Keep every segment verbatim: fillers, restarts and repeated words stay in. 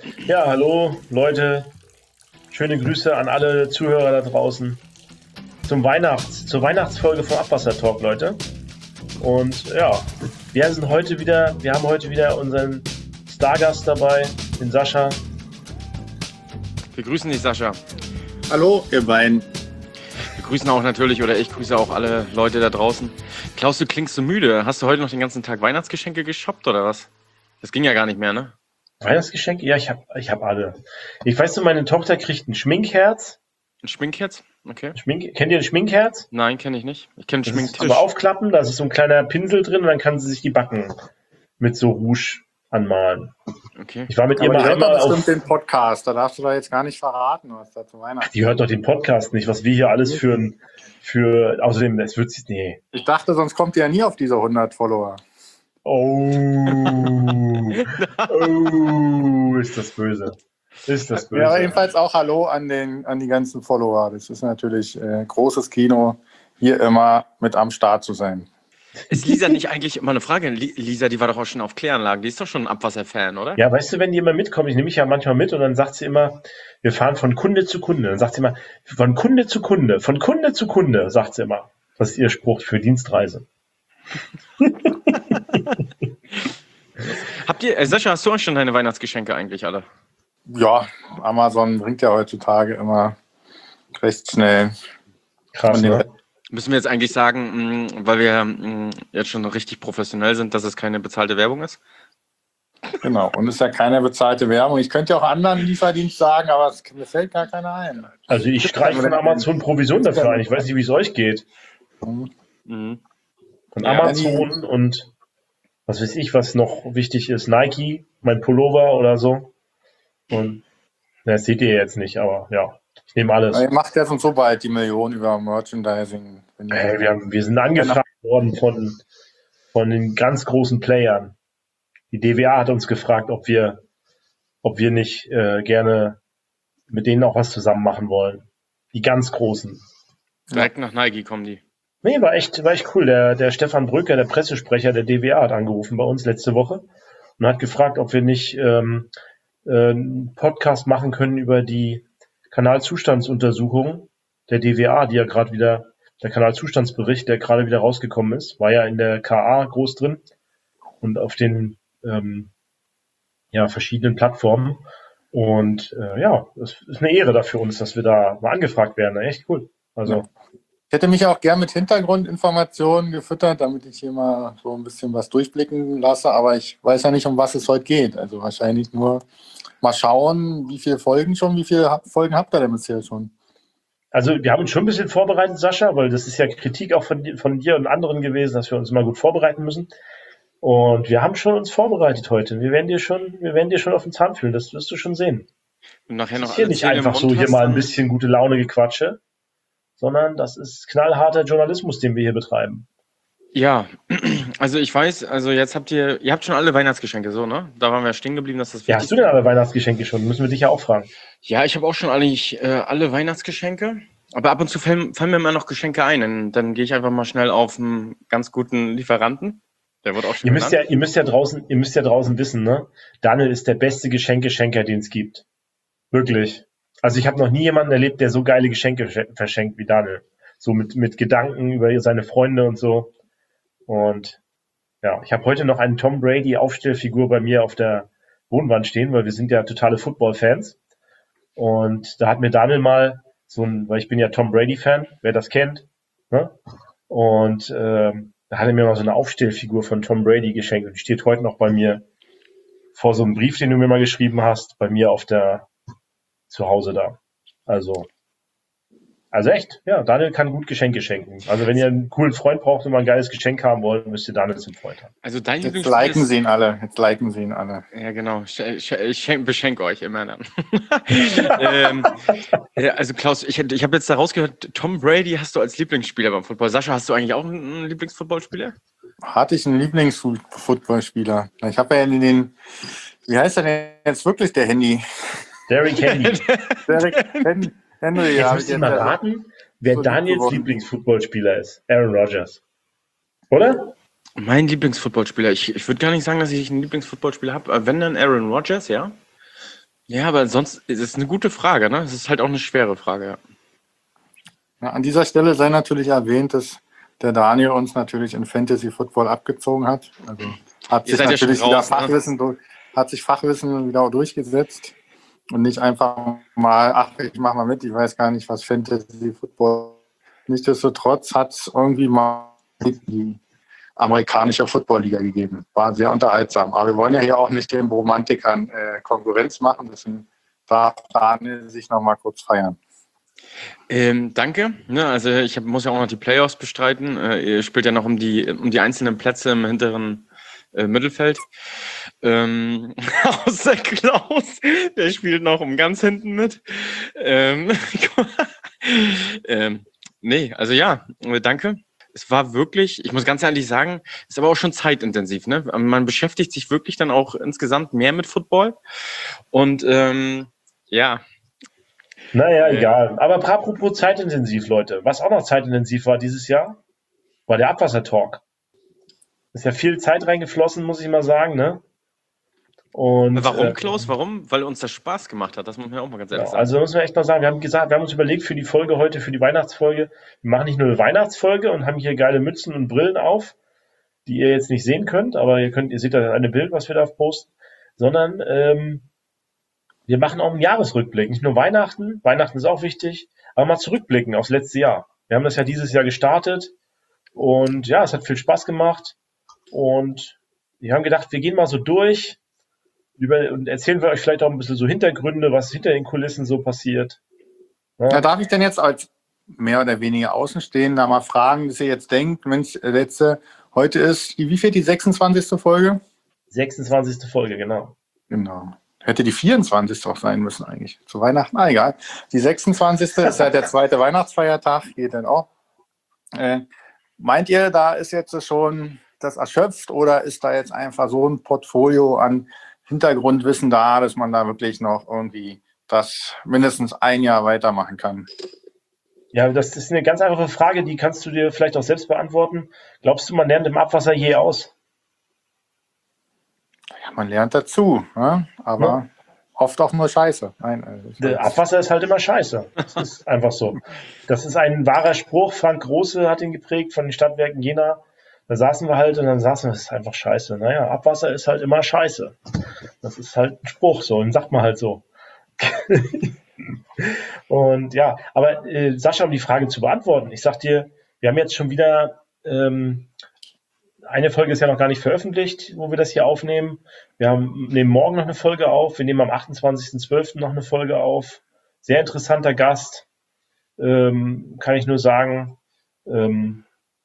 Ja, hallo Leute, schöne Grüße an alle Zuhörer da draußen zum Weihnachts, zur Weihnachtsfolge vom Abwasser-Talk, Leute. Und ja, wir sind heute wieder, wir haben heute wieder unseren Stargast dabei, den Sascha. Wir grüßen dich, Sascha. Hallo, ihr beiden. Wir grüßen auch natürlich, oder ich grüße auch alle Leute da draußen. Klaus, du klingst so müde. Hast du heute noch den ganzen Tag Weihnachtsgeschenke geshoppt oder was? Das ging ja gar nicht mehr, ne? Weihnachtsgeschenke? Ja, ich habe ich hab alle. Ich weiß nur, meine Tochter kriegt ein Schminkherz. Ein Schminkherz? Okay. Schmink, kennt ihr ein Schminkherz? Nein, kenne ich nicht. Ich kenne einen Das ist Schminktisch. zum Aufklappen, da ist so ein kleiner Pinsel drin und dann kann sie sich die Backen mit so Rouge anmalen. Okay. Ich war mit ihr Aber mal die hört doch einmal auf... bestimmt den Podcast, da darfst du doch jetzt gar nicht verraten, was da zu Weihnachten Die hört doch den Podcast nicht, was wir hier alles für ein, für, außerdem, es wird sie, nee. Ich dachte, sonst kommt ihr ja nie auf diese hundert Follower. Oh, oh, ist das böse. Ist das böse. Ja, jedenfalls auch Hallo an, den, an die ganzen Follower. Das ist natürlich äh, großes Kino, hier immer mit am Start zu sein. Ist Lisa nicht eigentlich immer eine Frage? Li- Lisa, die war doch auch schon auf Kläranlagen. Die ist doch schon ein Abwasserfan, oder? Ja, weißt du, wenn die immer mitkommen, ich nehme mich ja manchmal mit und dann sagt sie immer, wir fahren von Kunde zu Kunde. Dann sagt sie immer, von Kunde zu Kunde, von Kunde zu Kunde, sagt sie immer. Das ist ihr Spruch für Dienstreise. Habt ihr, äh, Sascha, hast du auch schon deine Weihnachtsgeschenke eigentlich alle? Ja, Amazon bringt ja heutzutage immer recht schnell. Krass, Von den- ne? Müssen wir jetzt eigentlich sagen, mh, weil wir mh, jetzt schon richtig professionell sind, dass es keine bezahlte Werbung ist? Genau, und es ist ja keine bezahlte Werbung. Ich könnte ja auch anderen Lieferdienst sagen, aber es, mir fällt gar keiner ein. Also ich streiche von Amazon Provision dafür ein. Ich weiß nicht, wie es euch geht. Hm. Mhm. Von Ja, Amazon und was weiß ich, was noch wichtig ist, Nike, mein Pullover oder so. Und na, das seht ihr jetzt nicht, aber ja, ich nehme alles. Ihr macht ja schon so bald die Million über Merchandising. Wenn ihr- Hey, wir, haben, wir sind angefragt worden von, von den ganz großen Playern. Die D W A hat uns gefragt, ob wir, ob wir nicht äh, gerne mit denen auch was zusammen machen wollen. Die ganz großen. Direkt nach Nike kommen die. Nee, war echt, war echt cool. Der, der Stefan Brücker, der Pressesprecher der D W A, hat angerufen bei uns letzte Woche und hat gefragt, ob wir nicht ähm, äh, einen Podcast machen können über die Kanalzustandsuntersuchung der D W A, die ja gerade wieder, der Kanalzustandsbericht, der gerade wieder rausgekommen ist, war ja in der K A groß drin und auf den ähm, ja, verschiedenen Plattformen. Und äh, ja, es ist eine Ehre da für uns, dass wir da mal angefragt werden. Echt cool. Also Ja. Ich hätte mich auch gern mit Hintergrundinformationen gefüttert, damit ich hier mal so ein bisschen was durchblicken lasse, aber ich weiß ja nicht, um was es heute geht. Also wahrscheinlich nur mal schauen, wie viele Folgen schon, wie viele Ha- Folgen habt ihr denn bisher schon? Also wir haben uns schon ein bisschen vorbereitet, Sascha, weil das ist ja Kritik auch von, dir- von dir und anderen gewesen, dass wir uns mal gut vorbereiten müssen. Und wir haben schon uns vorbereitet heute. Wir werden dir schon, wir werden dir schon auf den Zahn fühlen, das wirst du schon sehen. Und nachher Es noch ist hier alle nicht Zähne im einfach so Mund hier hast, mal ein dann- bisschen gute Laune gequatsche, sondern das ist knallharter Journalismus, den wir hier betreiben. Ja, also ich weiß, also jetzt habt ihr, ihr habt schon alle Weihnachtsgeschenke, so, ne? Da waren wir stehen geblieben, dass das Ja, wichtig hast du denn alle Weihnachtsgeschenke schon? Müssen wir dich ja auch fragen. Ja, ich habe auch schon alle, ich, äh, alle Weihnachtsgeschenke. Aber ab und zu fallen, fallen mir immer noch Geschenke ein. Dann, dann gehe ich einfach mal schnell auf einen ganz guten Lieferanten. Der wird auch schon Ihr müsst genannt. ja, ihr müsst ja draußen, ihr müsst ja draußen wissen, ne? Daniel ist der beste Geschenkeschenker, den es gibt. Wirklich. Also ich habe noch nie jemanden erlebt, der so geile Geschenke sch- verschenkt wie Daniel. So mit, mit Gedanken über seine Freunde und so. Und ja, ich habe heute noch einen Tom Brady Aufstellfigur bei mir auf der Wohnwand stehen, weil wir sind ja totale Football-Fans. Und da hat mir Daniel mal so ein, weil ich bin ja Tom Brady-Fan, wer das kennt, ne? Und ähm, da hat er mir mal so eine Aufstellfigur von Tom Brady geschenkt und die steht heute noch bei mir vor so einem Brief, den du mir mal geschrieben hast, bei mir auf der zu Hause da. Also, also echt, ja, Daniel kann gut Geschenke schenken. Also wenn ihr einen coolen Freund braucht und mal ein geiles Geschenk haben wollt, müsst ihr Daniel zum Freund haben. Also dein Jetzt Lieblingsspiel liken ist, sie ihn alle, jetzt liken sie ihn alle. Ja, genau. Ich, ich, ich schenk- beschenke euch immer dann. ähm, ja, also Klaus, ich, ich habe jetzt da rausgehört, Tom Brady hast du als Lieblingsspieler beim Football. Sascha, hast du eigentlich auch einen Lieblingsfootballspieler? Hatte ich einen Lieblingsfootballspieler? Ich habe ja in den, wie heißt er denn jetzt wirklich, der Handy? Derrick Henry. Derrick Hen- Henry, Jetzt ja. müsst ihr mal raten, wer so lieb Daniels geworden. Lieblingsfootballspieler ist. Aaron Rodgers. Oder? Mein Lieblingsfootballspieler. Ich, ich würde gar nicht sagen, dass ich einen Lieblingsfootballspieler habe. Wenn dann Aaron Rodgers, ja. Ja, aber sonst ist es eine gute Frage, ne? Es ist halt auch eine schwere Frage, ja. Ja, an dieser Stelle sei natürlich erwähnt, dass der Daniel uns natürlich in Fantasy Football abgezogen hat. Also hat Ihr sich seid ja schon natürlich wieder raus, ne? Fachwissen, durch- hat sich Fachwissen wieder durchgesetzt und nicht einfach mal, ach, ich mach mal mit, ich weiß gar nicht, was Fantasy Football. Nichtsdestotrotz hat es irgendwie mal die amerikanische Football-Liga gegeben. War sehr unterhaltsam. Aber wir wollen ja hier auch nicht den Romantikern äh, Konkurrenz machen, deswegen darf Daniel sich noch mal kurz feiern. Ähm, danke. Ne, also ich hab, muss ja auch noch die Playoffs bestreiten. Äh, ihr spielt ja noch um die um die einzelnen Plätze im hinteren äh, Mittelfeld. Ähm, außer Klaus, der spielt noch um ganz hinten mit. Ähm, ähm, nee, also ja, danke. Es war wirklich, ich muss ganz ehrlich sagen, ist aber auch schon zeitintensiv. Ne? Man beschäftigt sich wirklich dann auch insgesamt mehr mit Football. Und ähm, ja, Naja, Äh. egal. Aber apropos zeitintensiv, Leute. Was auch noch zeitintensiv war dieses Jahr, war der Abwassertalk. Ist ja viel Zeit reingeflossen, muss ich mal sagen, ne? Und, warum, äh, Klaus? Warum? Weil uns das Spaß gemacht hat. Das muss man ja auch mal ganz ehrlich ja, sagen. also müssen wir echt mal sagen, wir haben gesagt, wir haben uns überlegt für die Folge heute, für die Weihnachtsfolge, wir machen nicht nur eine Weihnachtsfolge und haben hier geile Mützen und Brillen auf, die ihr jetzt nicht sehen könnt, aber ihr könnt, ihr seht da eine Bild, was wir da posten, sondern ähm, wir machen auch einen Jahresrückblick. Nicht nur Weihnachten, Weihnachten ist auch wichtig, aber mal zurückblicken aufs letzte Jahr. Wir haben das ja dieses Jahr gestartet und ja, es hat viel Spaß gemacht und wir haben gedacht, wir gehen mal so durch über, und erzählen wir euch vielleicht auch ein bisschen so Hintergründe, was hinter den Kulissen so passiert. Ja, Ja, darf ich denn jetzt als mehr oder weniger Außenstehender mal fragen, dass ihr jetzt denkt, Mensch, letzte, heute ist die, wie viel, die sechsundzwanzigste Folge? sechsundzwanzigste Folge, genau. Genau. Hätte die vierundzwanzigste auch sein müssen eigentlich. Zu Weihnachten, ah, egal. Die sechsundzwanzigste ist ja der zweite Weihnachtsfeiertag, geht dann auch. Äh, meint ihr, da ist jetzt schon das erschöpft oder ist da jetzt einfach so ein Portfolio an Hintergrundwissen da, dass man da wirklich noch irgendwie das mindestens ein Jahr weitermachen kann? Ja, das ist eine ganz einfache Frage, die kannst du dir vielleicht auch selbst beantworten. Glaubst du, man lernt im Abwasser je aus? Ja, man lernt dazu, ne? Aber Ja. oft auch nur Scheiße. Nein, also ich Der weiß- Abwasser ist halt immer scheiße. Das ist einfach so. Das ist ein wahrer Spruch. Frank Große hat ihn geprägt von den Stadtwerken Jena. Da saßen wir halt und dann saßen wir, das ist einfach scheiße. Naja, Abwasser ist halt immer scheiße. Das ist halt ein Spruch so, und sagt man halt so. Und ja, aber äh, Sascha, um die Frage zu beantworten, ich sag dir, wir haben jetzt schon wieder, ähm, eine Folge ist ja noch gar nicht veröffentlicht, wo wir das hier aufnehmen. Wir haben, nehmen morgen noch eine Folge auf, wir nehmen am achtundzwanzigsten zwölften noch eine Folge auf. Sehr interessanter Gast, ähm, kann ich nur sagen. Ähm,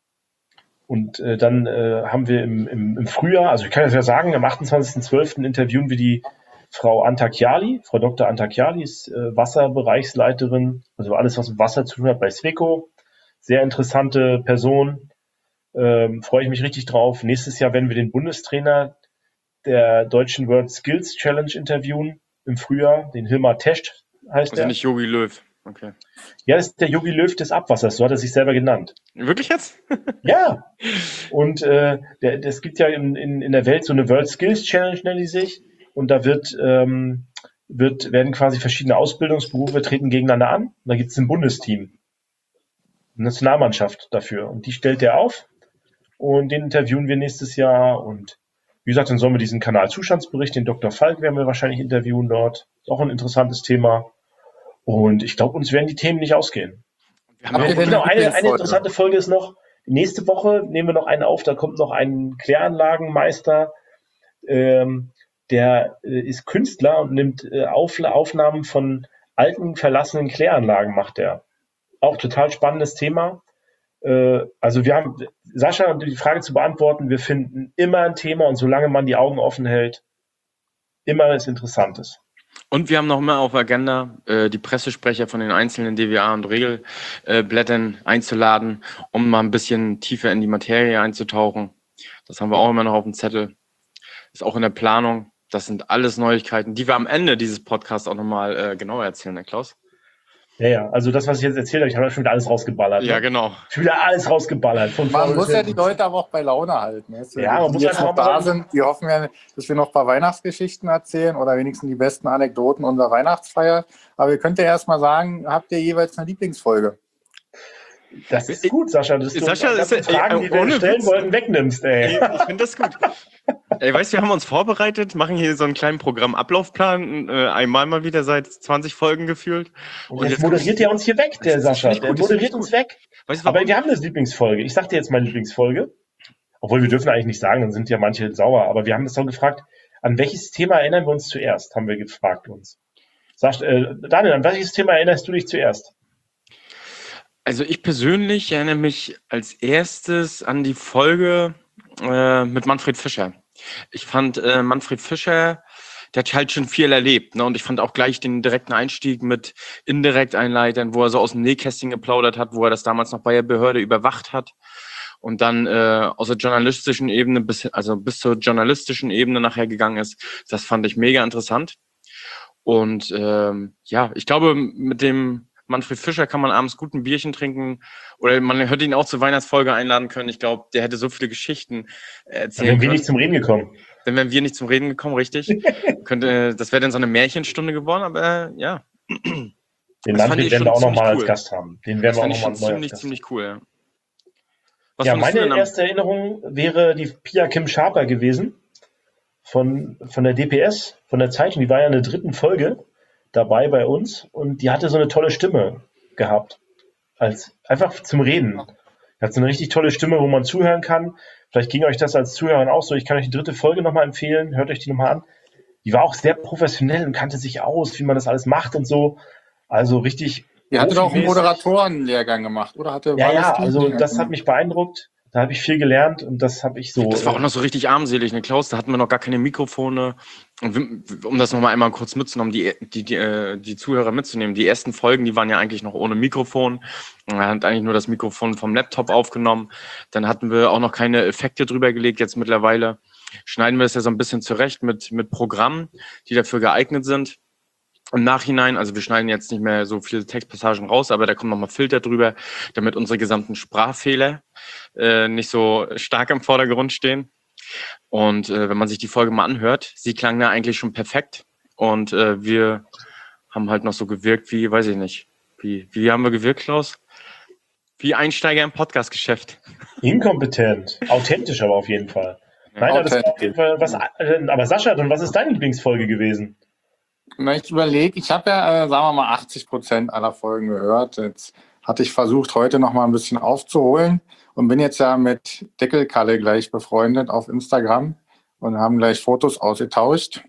und äh, dann äh, haben wir im, im, im Frühjahr, also ich kann das ja sagen, am achtundzwanzigsten zwölften interviewen wir die Frau Antakiali, Frau Doktor Antakiali ist äh, Wasserbereichsleiterin, also alles, was mit Wasser zu tun hat bei Sweco. Sehr interessante Person, ähm, freue ich mich richtig drauf. Nächstes Jahr werden wir den Bundestrainer der deutschen World Skills Challenge interviewen, im Frühjahr, den Hilmar Tescht heißt Also er. nicht Jogi Löw. Okay. Ja, das ist der Jogi Löw des Abwassers, so hat er sich selber genannt. Wirklich jetzt? Ja, und äh, der, es gibt ja in, in, in der Welt so eine World Skills Challenge, nennt die sich. Und da wird, ähm, wird, werden quasi verschiedene Ausbildungsberufe treten gegeneinander an. Und da gibt es ein Bundesteam, eine Nationalmannschaft dafür. Und die stellt der auf. Und den interviewen wir nächstes Jahr. Und wie gesagt, dann sollen wir diesen Kanal Zustandsbericht, den Doktor Falk werden wir wahrscheinlich interviewen dort. Ist auch ein interessantes Thema. Und ich glaube, uns werden die Themen nicht ausgehen. Wir haben Habt ihr auch, denn Genau, eine eine, eine Lieblingsfolge? interessante Folge ist noch, nächste Woche nehmen wir noch einen auf, da kommt noch ein Kläranlagenmeister, ähm, der äh, ist Künstler und nimmt äh, Auf, Aufnahmen von alten, verlassenen Kläranlagen, macht er. Auch total spannendes Thema. Äh, also wir haben, Sascha, um die Frage zu beantworten, wir finden immer ein Thema und solange man die Augen offen hält, immer ist Interessantes. und wir haben noch mal auf der Agenda, äh, die Pressesprecher von den einzelnen D W A und Regelblättern einzuladen, um mal ein bisschen tiefer in die Materie einzutauchen. Das haben wir auch immer noch auf dem Zettel. Ist auch in der Planung. Das sind alles Neuigkeiten, die wir am Ende dieses Podcasts auch nochmal äh, genauer erzählen, ne Klaus? Ja, ja, also das, was ich jetzt erzählt habe, ich habe schon wieder alles rausgeballert. Ja, Ne? genau. Schon wieder alles rausgeballert. Von Man vorne muss bis ja die hinten. Leute aber auch bei Laune halten. Weißt du? Ja, man die muss jetzt einfach noch mal da sagen- sind, die hoffen ja, dass wir noch ein paar Weihnachtsgeschichten erzählen oder wenigstens die besten Anekdoten unserer Weihnachtsfeier. Aber ihr könnt ja erst mal sagen, habt ihr jeweils eine Lieblingsfolge? Das ist gut, Sascha, dass du Sascha uns die ist- Fragen, ey, die wir ohne stellen Witz. wollten, wegnimmst, ey. Ey, ich finde das gut. Ey, weißt du, wir haben uns vorbereitet, machen hier so einen kleinen Programmablaufplan, äh, einmal mal wieder seit zwanzig Folgen gefühlt. Und, jetzt moderiert er uns hier weg, der Das- das Sascha. find ich Der gut, das find moderiert ich uns gut. weg. Weißt du, Aber warum? wir haben eine Lieblingsfolge. Ich sag dir jetzt meine Lieblingsfolge. Obwohl, wir dürfen eigentlich nicht sagen, dann sind ja manche sauer. Aber wir haben das doch gefragt, an welches Thema erinnern wir uns zuerst, haben wir gefragt uns. Sag, äh, Daniel, an welches Thema erinnerst du dich zuerst? Also ich persönlich erinnere mich als erstes an die Folge äh, mit Manfred Fischer. Ich fand äh, Manfred Fischer, der hat halt schon viel erlebt, ne? Und ich fand auch gleich den direkten Einstieg mit Indirekt-Einleitern, wo er so aus dem Nähkästchen geplaudert hat, wo er das damals noch bei der Behörde überwacht hat. Und dann äh, aus der journalistischen Ebene bis, also bis zur journalistischen Ebene nachher gegangen ist. Das fand ich mega interessant. Und ähm, ja, ich glaube, mit dem Manfred Fischer kann man abends gut ein Bierchen trinken oder man hätte ihn auch zur Weihnachtsfolge einladen können. Ich glaube, der hätte so viele Geschichten Dann erzählen wären wir können. nicht zum Reden gekommen. Dann wären wir nicht zum Reden gekommen, richtig. Könnte, das wäre dann so eine Märchenstunde geworden, aber äh, ja. Den Das fand Manfred ich werden schon wir auch ziemlich nochmal als cool. Gast haben. Den Das werden wir fand auch ich nochmal schon neu als ziemlich, Gast ziemlich cool, ja. Was Ja, fandest du meine denn am- erste Erinnerung wäre die Pia Kim Sharper gewesen von, von der D P S, von der Zeitung. Die war ja in der dritten Folge dabei bei uns und die hatte so eine tolle Stimme gehabt. Als, einfach zum Reden. Die hat so eine richtig tolle Stimme, wo man zuhören kann. Vielleicht ging euch das als Zuhörern auch so. Ich kann euch die dritte Folge nochmal empfehlen. Hört euch die nochmal an. Die war auch sehr professionell und kannte sich aus, wie man das alles macht und so. Also richtig. Ihr hattet auch einen profimäßig. Moderatorenlehrgang gemacht, oder? Hatte Ja, war ja, das die? also das hat mich beeindruckt. Da habe ich viel gelernt und das habe ich so. Das war auch äh, noch so richtig armselig, ne, Klaus? Da hatten wir noch gar keine Mikrofone. Und wir- um das nochmal einmal kurz mitzunehmen, die, die, die, äh, die Zuhörer mitzunehmen. Die ersten Folgen, die waren ja eigentlich noch ohne Mikrofon. Man hat eigentlich nur das Mikrofon vom Laptop aufgenommen. Dann hatten wir auch noch keine Effekte drüber gelegt. Jetzt mittlerweile schneiden wir es ja so ein bisschen zurecht mit, mit Programmen, die dafür geeignet sind. Im Nachhinein, also wir schneiden jetzt nicht mehr so viele Textpassagen raus, aber da kommen nochmal Filter drüber, damit unsere gesamten Sprachfehler äh, nicht so stark im Vordergrund stehen. Und äh, wenn man sich die Folge mal anhört, sie klang da eigentlich schon perfekt. Und äh, wir haben halt noch so gewirkt wie, weiß ich nicht, wie, wie haben wir gewirkt, Klaus? Wie Einsteiger im Podcast-Geschäft. Inkompetent. Authentisch aber auf jeden Fall. Nein, aber das war auf jeden Fall was. äh, Aber Sascha, dann was ist deine Lieblingsfolge gewesen? Na, ich überlege, ich habe ja, äh, sagen wir mal, achtzig Prozent aller Folgen gehört. Jetzt hatte ich versucht, heute noch mal ein bisschen aufzuholen und bin jetzt ja mit Deckelkalle gleich befreundet auf Instagram und haben gleich Fotos ausgetauscht.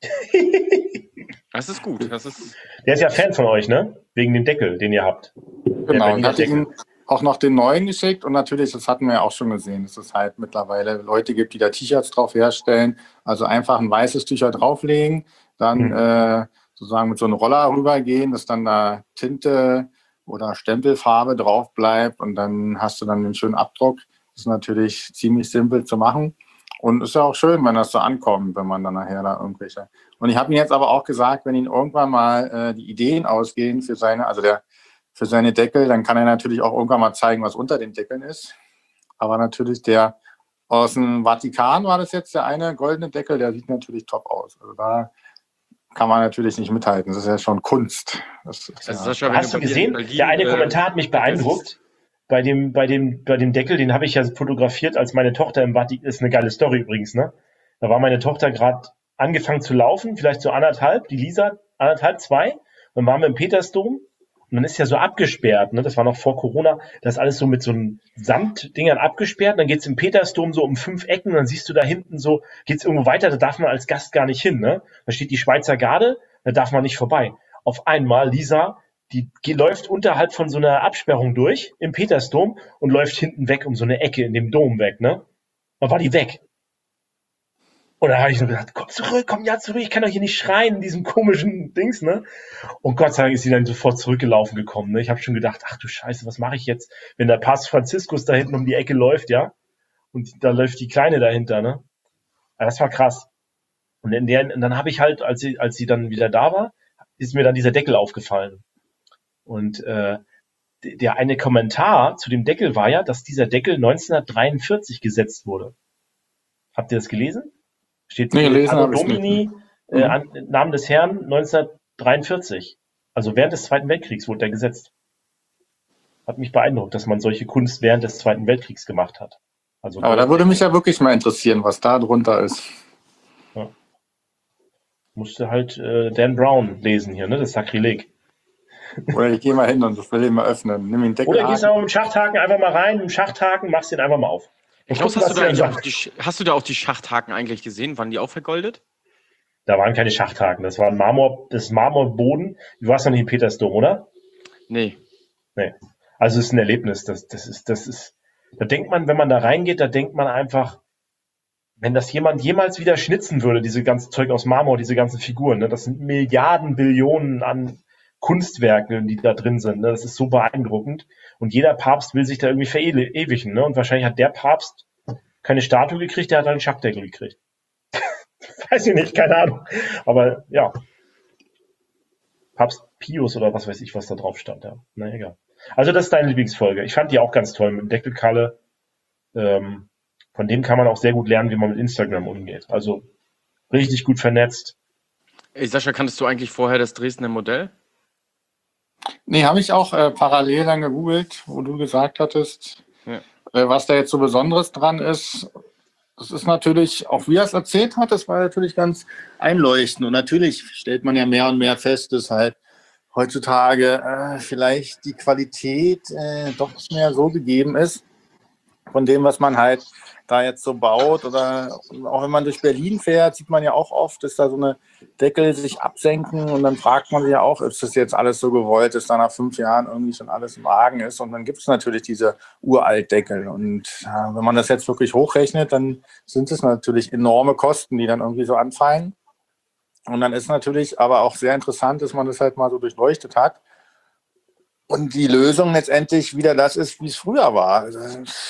Das ist gut. Das ist Der ist ja Fan von euch, ne? Wegen dem Deckel, den ihr habt. Genau, und Berliner hatte Deckel. ihm auch noch den neuen geschickt und natürlich, das hatten wir ja auch schon gesehen, dass es halt mittlerweile Leute gibt, die da T-Shirts drauf herstellen. Also einfach ein weißes T-Shirt drauflegen, dann Mhm. äh, sozusagen mit so einem Roller rübergehen, dass dann da Tinte oder Stempelfarbe drauf bleibt und dann hast du dann den schönen Abdruck. Das ist natürlich ziemlich simpel zu machen und ist ja auch schön, wenn das so ankommt, wenn man dann nachher da irgendwelche. Und ich habe ihm jetzt aber auch gesagt, wenn ihm irgendwann mal äh, die Ideen ausgehen für seine, also der für seine Deckel, dann kann er natürlich auch irgendwann mal zeigen, was unter den Deckeln ist. Aber natürlich der aus dem Vatikan war das jetzt der eine goldene Deckel, der sieht natürlich top aus. Also da kann man natürlich nicht mithalten. Das ist ja schon Kunst. Das ist Also ja, Sascha, wenn Hast du bei dir in gesehen? Berlin, Der eine äh, Kommentar hat mich beeindruckt. Bei dem, bei dem, bei dem Deckel, den habe ich ja fotografiert, als meine Tochter im Vatikan, ist eine geile Story übrigens, ne? Da war meine Tochter gerade angefangen zu laufen, vielleicht so anderthalb, die Lisa, anderthalb, zwei. Dann waren wir im Petersdom und dann ist ja so abgesperrt, ne? Das war noch vor Corona, das ist alles so mit so einem Samtdingern abgesperrt. Und dann geht's im Petersdom so um fünf Ecken und dann siehst du da hinten so, geht's irgendwo weiter, da darf man als Gast gar nicht hin, ne? Da steht die Schweizer Garde, da darf man nicht vorbei. Auf einmal, Lisa, die ge- läuft unterhalb von so einer Absperrung durch im Petersdom und läuft hinten weg um so eine Ecke in dem Dom weg, ne? Dann war die weg. Und da habe ich so gedacht, komm zurück, komm ja zurück, ich kann doch hier nicht schreien in diesem komischen Dings, ne? Und Gott sei Dank ist sie dann sofort zurückgelaufen gekommen, ne? Ich habe schon gedacht, ach du Scheiße, was mache ich jetzt, wenn der Papst Franziskus da hinten um die Ecke läuft, ja? Und da läuft die Kleine dahinter, ne? Ja, das war krass. Und in der, und dann habe ich halt, als sie, als sie dann wieder da war, ist mir dann dieser Deckel aufgefallen. Und äh, d- der eine Kommentar zu dem Deckel war ja, dass dieser Deckel neunzehnhundertdreiundvierzig gesetzt wurde. Habt ihr das gelesen? Steht Nee, äh, gelesen Anno habe ich nicht. Domini, äh, Mhm. an, Namen des Herrn neunzehnhundertdreiundvierzig. Also während des Zweiten Weltkriegs wurde der gesetzt. Hat mich beeindruckt, dass man solche Kunst während des Zweiten Weltkriegs gemacht hat. Also Aber da würde Golddeckel. mich ja wirklich mal interessieren, was da drunter ist. Ja. Musste halt äh, Dan Brown lesen hier, ne? Das Sakrileg. Oder ich gehe mal hin und will den mal öffnen. Nimm den Deckel Oder gehst du an. auch mit dem Schachthaken einfach mal rein, mit dem Schachthaken, machst den einfach mal auf. Und Klaus, gucken, hast was du, der da dann eigentlich auch sagt. die, Sch- hast du da auch die Schachthaken eigentlich gesehen? Waren die auch vergoldet? Da waren keine Schachthaken, das war ein Marmor, das ist Marmorboden. Du warst noch nicht im Petersdom, oder? Nee. Nee. Also es ist ein Erlebnis. Das, das ist, das ist, da denkt man, wenn man da reingeht, da denkt man einfach, wenn das jemand jemals wieder schnitzen würde, diese ganze Zeug aus Marmor, diese ganzen Figuren, ne, das sind Milliarden, Billionen an Kunstwerken, die da drin sind. Ne, das ist so beeindruckend. Und jeder Papst will sich da irgendwie verewigen. Ne? Und wahrscheinlich hat der Papst keine Statue gekriegt, der hat einen Schachtdeckel gekriegt. Weiß ich nicht, keine Ahnung. Aber ja, Papst Pius oder was weiß ich, was da drauf stand. Ja. Na egal. Also das ist deine Lieblingsfolge. Ich fand die auch ganz toll mit dem Deckelkalle. Ähm, von dem kann man auch sehr gut lernen, wie man mit Instagram umgeht. Also richtig gut vernetzt. Ey, Sascha, kanntest du eigentlich vorher das Dresdner Modell? Nee, habe ich auch äh, parallel dann gegoogelt, wo du gesagt hattest, Ja. äh, was da jetzt so Besonderes dran ist. Das ist natürlich, auch wie er es erzählt hat, das war natürlich ganz einleuchtend. Und natürlich stellt man ja mehr und mehr fest, dass halt heutzutage äh, vielleicht die Qualität äh, doch nicht mehr so gegeben ist von dem, was man halt da jetzt so baut. Oder auch wenn man durch Berlin fährt, sieht man ja auch oft, dass da so eine Deckel sich absenken und dann fragt man sich ja auch, ist das jetzt alles so gewollt, dass da nach fünf Jahren irgendwie schon alles im Argen ist. Und dann gibt es natürlich diese Uraltdeckel. Und äh, wenn man das jetzt wirklich hochrechnet, dann sind es natürlich enorme Kosten, die dann irgendwie so anfallen. Und dann ist natürlich aber auch sehr interessant, dass man das halt mal so durchleuchtet hat. Und die Lösung letztendlich wieder das ist, wie es früher war. Also,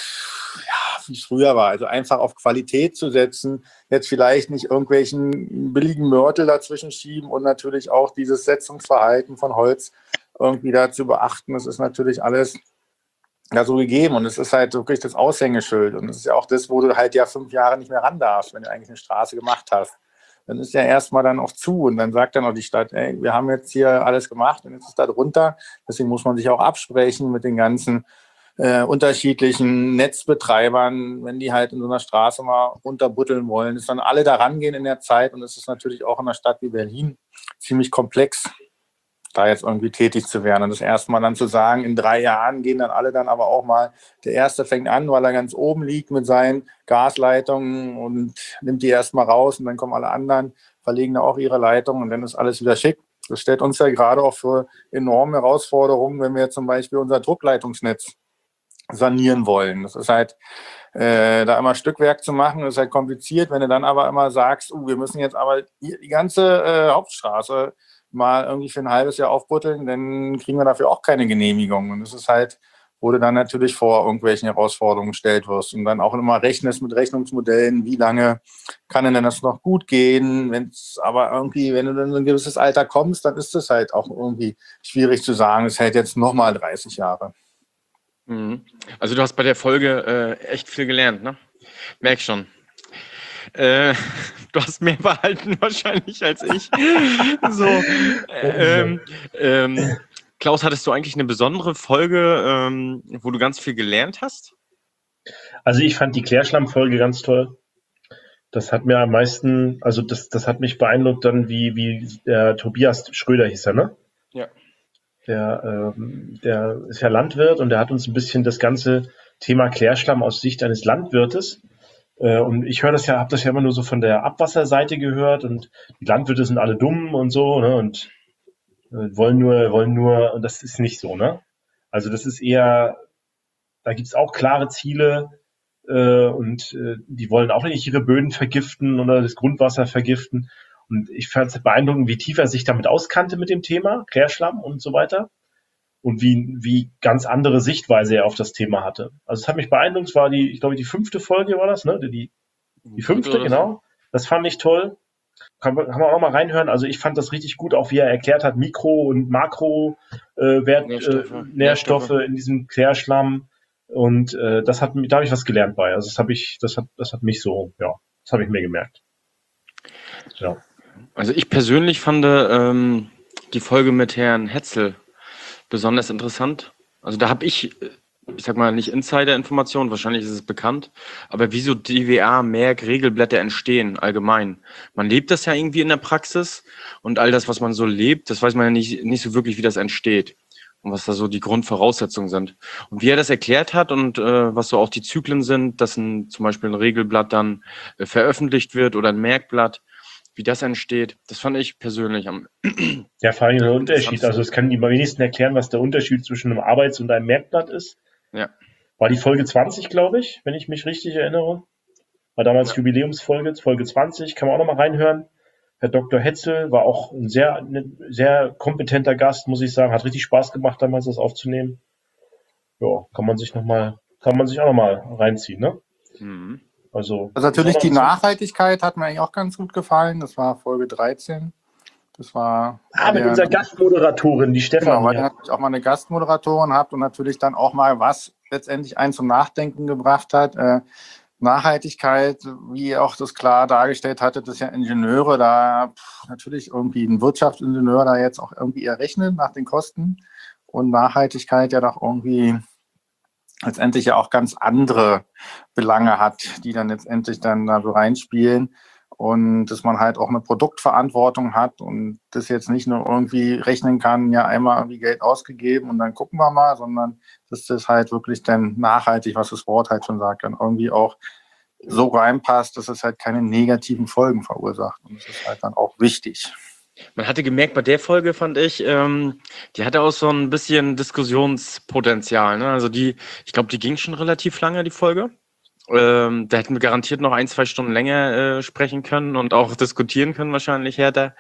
ja, wie es früher war. Also einfach auf Qualität zu setzen, jetzt vielleicht nicht irgendwelchen billigen Mörtel dazwischen schieben und natürlich auch dieses Setzungsverhalten von Holz irgendwie da zu beachten. Das ist natürlich alles ja so gegeben und es ist halt wirklich das Aushängeschild. Und es ist ja auch das, wo du halt ja fünf Jahre nicht mehr ran darfst, wenn du eigentlich eine Straße gemacht hast. Dann ist ja erstmal dann auch zu und dann sagt dann auch die Stadt, ey, wir haben jetzt hier alles gemacht und jetzt ist da drunter. Deswegen muss man sich auch absprechen mit den ganzen äh, unterschiedlichen Netzbetreibern, wenn die halt in so einer Straße mal runterbuddeln wollen, dass dann alle da rangehen in der Zeit und es ist natürlich auch in einer Stadt wie Berlin ziemlich komplex, da jetzt irgendwie tätig zu werden. Und das erste Mal dann zu sagen, in drei Jahren gehen dann alle dann aber auch mal, der Erste fängt an, weil er ganz oben liegt mit seinen Gasleitungen und nimmt die erstmal raus und dann kommen alle anderen, verlegen da auch ihre Leitungen und dann ist alles wieder schick. Das stellt uns ja gerade auch für enorme Herausforderungen, wenn wir zum Beispiel unser Druckleitungsnetz sanieren wollen. Das ist halt, äh, da immer Stückwerk zu machen, ist halt kompliziert. Wenn du dann aber immer sagst, uh, wir müssen jetzt aber die, die ganze äh, Hauptstraße mal irgendwie für ein halbes Jahr aufbuddeln, dann kriegen wir dafür auch keine Genehmigung. Und das ist halt, wo du dann natürlich vor irgendwelchen Herausforderungen gestellt wirst und dann auch immer rechnest mit Rechnungsmodellen, wie lange kann denn das noch gut gehen, wenn es aber irgendwie, wenn du dann in ein gewisses Alter kommst, dann ist es halt auch irgendwie schwierig zu sagen, es hält jetzt nochmal dreißig Jahre. Mhm. Also du hast bei der Folge äh, echt viel gelernt, ne? Merk schon. Äh, du hast mehr behalten wahrscheinlich als ich. So, ähm, ähm, Klaus, hattest du eigentlich eine besondere Folge, ähm, wo du ganz viel gelernt hast? Also ich fand die Klärschlamm-Folge ganz toll. Das hat mir am meisten, also das, das hat mich beeindruckt dann, wie, wie der Tobias Schröder hieß er, ne? Ja. Der, ähm, der ist ja Landwirt und der hat uns ein bisschen das ganze Thema Klärschlamm aus Sicht eines Landwirtes. Äh, und ich höre das ja, habe das ja immer nur so von der Abwasserseite gehört und die Landwirte sind alle dumm und so, ne? Und äh, wollen nur, wollen nur, und das ist nicht so, ne? Also das ist eher, da gibt's auch klare Ziele äh, und äh, die wollen auch nicht ihre Böden vergiften oder das Grundwasser vergiften. Und ich fand es beeindruckend, wie tief er sich damit auskannte mit dem Thema, Klärschlamm und so weiter. Und wie, wie ganz andere Sichtweise er auf das Thema hatte. Also es hat mich beeindruckt, es war die, ich glaube, die fünfte Folge war das, ne? Die, die fünfte, genau. Das fand ich toll. kann man, kann man auch mal reinhören. Also ich fand das richtig gut, auch wie er erklärt hat, Mikro- und Makro-Wert, äh, Nährstoffe. äh, Nährstoffe in diesem Klärschlamm. Und äh, das hat, da habe ich was gelernt bei. Also das habe ich, das hat, das hat mich so, ja, das habe ich mir gemerkt. Ja. Also ich persönlich fand ähm, die Folge mit Herrn Hetzel besonders interessant. Also da habe ich, ich sag mal, nicht Insider-Informationen, wahrscheinlich ist es bekannt, aber wieso D W A-Merk-Regelblätter entstehen allgemein. Man lebt das ja irgendwie in der Praxis und all das, was man so lebt, das weiß man ja nicht, nicht so wirklich, wie das entsteht und was da so die Grundvoraussetzungen sind. Und wie er das erklärt hat und äh, was so auch die Zyklen sind, dass ein, zum Beispiel ein Regelblatt dann äh, veröffentlicht wird oder ein Merkblatt, wie das entsteht, das fand ich persönlich am Ja, vor allem der Unterschied. Also es kann die am wenigsten erklären, was der Unterschied zwischen einem Arbeits- und einem Merkblatt ist. Ja. War die Folge zwanzig, glaube ich, wenn ich mich richtig erinnere. War damals Ja. Jubiläumsfolge, Folge zwanzig, kann man auch nochmal reinhören. Herr Doktor Hetzel war auch ein sehr, ein sehr kompetenter Gast, muss ich sagen. Hat richtig Spaß gemacht, damals das aufzunehmen. Ja, kann man sich nochmal, kann man sich auch nochmal reinziehen, ne? Mhm. Also, Also natürlich die ist auch noch- Nachhaltigkeit hat mir eigentlich auch ganz gut gefallen. Das war Folge dreizehn. Das war, Ah, weil mit ihr- unserer Gastmoderatorin, die genau, Stefanie. weil ihr natürlich auch mal eine Gastmoderatorin habt und natürlich dann auch mal was letztendlich einen zum Nachdenken gebracht hat. Äh, Nachhaltigkeit, wie ihr auch das klar dargestellt hattet, das ist ja Ingenieure da pff, natürlich irgendwie ein Wirtschaftsingenieur da jetzt auch irgendwie errechnet nach den Kosten und Nachhaltigkeit ja doch irgendwie letztendlich ja auch ganz andere Belange hat, die dann letztendlich dann da so reinspielen. Und dass man halt auch eine Produktverantwortung hat und das jetzt nicht nur irgendwie rechnen kann, ja einmal irgendwie Geld ausgegeben und dann gucken wir mal, sondern dass das halt wirklich dann nachhaltig, was das Wort halt schon sagt, dann irgendwie auch so reinpasst, dass es halt keine negativen Folgen verursacht. Und das ist halt dann auch wichtig. Man hatte gemerkt, bei der Folge fand ich, ähm, die hatte auch so ein bisschen Diskussionspotenzial. Ne? Also die, ich glaube, die ging schon relativ lange, die Folge. Ähm, da hätten wir garantiert noch ein, zwei Stunden länger äh, sprechen können und auch diskutieren können, wahrscheinlich härter.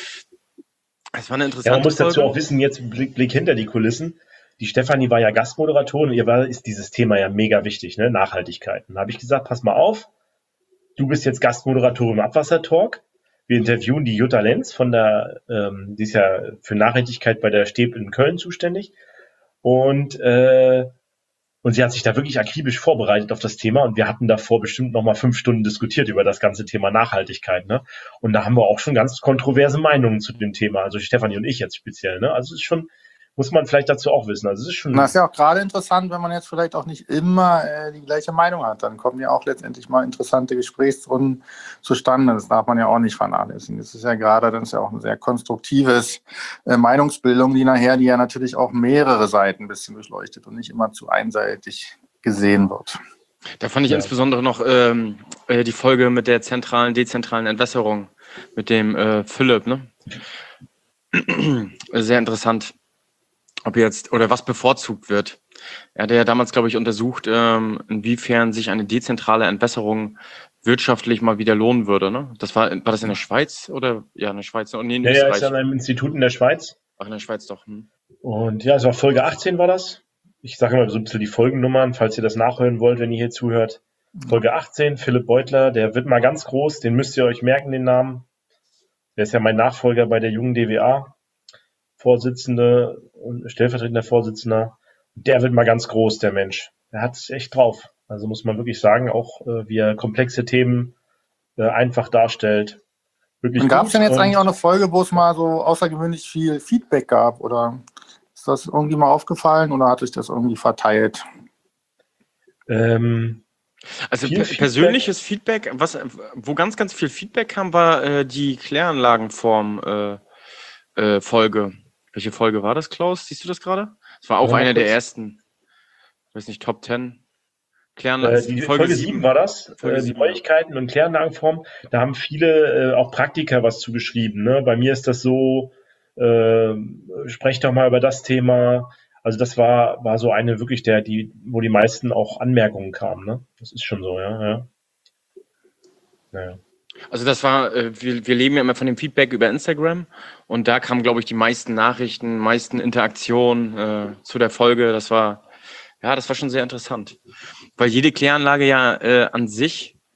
Es war eine Ja, interessante man muss dazu Folge. auch wissen, jetzt Blick, Blick hinter die Kulissen. Die Stefanie war ja Gastmoderatorin und ihr war, ist dieses Thema ja mega wichtig, ne? Nachhaltigkeit. Und da habe ich gesagt, pass mal auf, du bist jetzt Gastmoderatorin im Abwassertalk. Wir interviewen die Jutta Lenz von der, ähm, die ist ja für Nachhaltigkeit bei der Steb in Köln zuständig. Und, äh, und sie hat sich da wirklich akribisch vorbereitet auf das Thema und wir hatten davor bestimmt nochmal fünf Stunden diskutiert über das ganze Thema Nachhaltigkeit, ne? Und da haben wir auch schon ganz kontroverse Meinungen zu dem Thema, also Stefanie und ich jetzt speziell, ne? Also es ist schon, muss man vielleicht dazu auch wissen. Also es ist schon. Und das ist ja auch gerade interessant, wenn man jetzt vielleicht auch nicht immer äh, die gleiche Meinung hat. Dann kommen ja auch letztendlich mal interessante Gesprächsrunden zustande. Das darf man ja auch nicht vernachlässigen. Das ist ja gerade, das ist ja auch ein sehr konstruktives äh, Meinungsbildung, die nachher, die ja natürlich auch mehrere Seiten ein bisschen durchleuchtet und nicht immer zu einseitig gesehen wird. Da fand ich Ja. insbesondere noch ähm, äh, die Folge mit der zentralen, dezentralen Entwässerung mit dem äh, Philipp, ne? Sehr interessant, ob jetzt oder was bevorzugt wird. Er hatte ja damals, glaube ich, untersucht, ähm, inwiefern sich eine dezentrale Entwässerung wirtschaftlich mal wieder lohnen würde. Ne? Das war, war das in der Schweiz oder ja in der Schweiz? Nee, in Ja, ja, ist Österreich. an einem Institut in der Schweiz. Ach, in der Schweiz doch. Hm. Und ja, es war Folge achtzehn war das. Ich sage immer so ein bisschen die Folgennummern, falls ihr das nachhören wollt, wenn ihr hier zuhört. Folge achtzehn, Philipp Beutler, der wird mal ganz groß, den müsst ihr euch merken, den Namen. Der ist ja mein Nachfolger bei der jungen D W A, Vorsitzende und stellvertretender Vorsitzender. Der wird mal ganz groß, der Mensch. Der hat es echt drauf. Also muss man wirklich sagen, auch äh, wie er komplexe Themen äh, einfach darstellt. Wirklich Und gab es gut. denn jetzt Und, eigentlich auch eine Folge, wo es mal so außergewöhnlich viel Feedback gab? Oder ist das irgendwie mal aufgefallen oder hat sich das irgendwie verteilt? ähm, Also Viel per Feedback. persönliches Feedback, was, wo ganz, ganz viel Feedback kam, war äh, die Kläranlagenform äh, äh, Folge. Welche Folge war das, Klaus? Siehst du das gerade? Es war auch Warte mal eine der kurz. ersten, ich weiß nicht, Top Ten. Äh, Kläranlagen, die Folge sieben war das, Folge äh, die sieben, ja. Neuigkeiten und Kläranlagenform. Da haben viele äh, auch Praktiker was zugeschrieben. Ne? Bei mir ist das so, äh, sprecht doch mal über das Thema. Also das war, war so eine wirklich der, die, wo die meisten auch Anmerkungen kamen. Ne? Das ist schon so, ja. ja. Naja. Also das war, äh, wir, wir leben ja immer von dem Feedback über Instagram und da kamen, glaube ich, die meisten Nachrichten, meisten Interaktionen äh, zu der Folge. Das war, ja, das war schon sehr interessant. Weil jede Kläranlage ja äh, an sich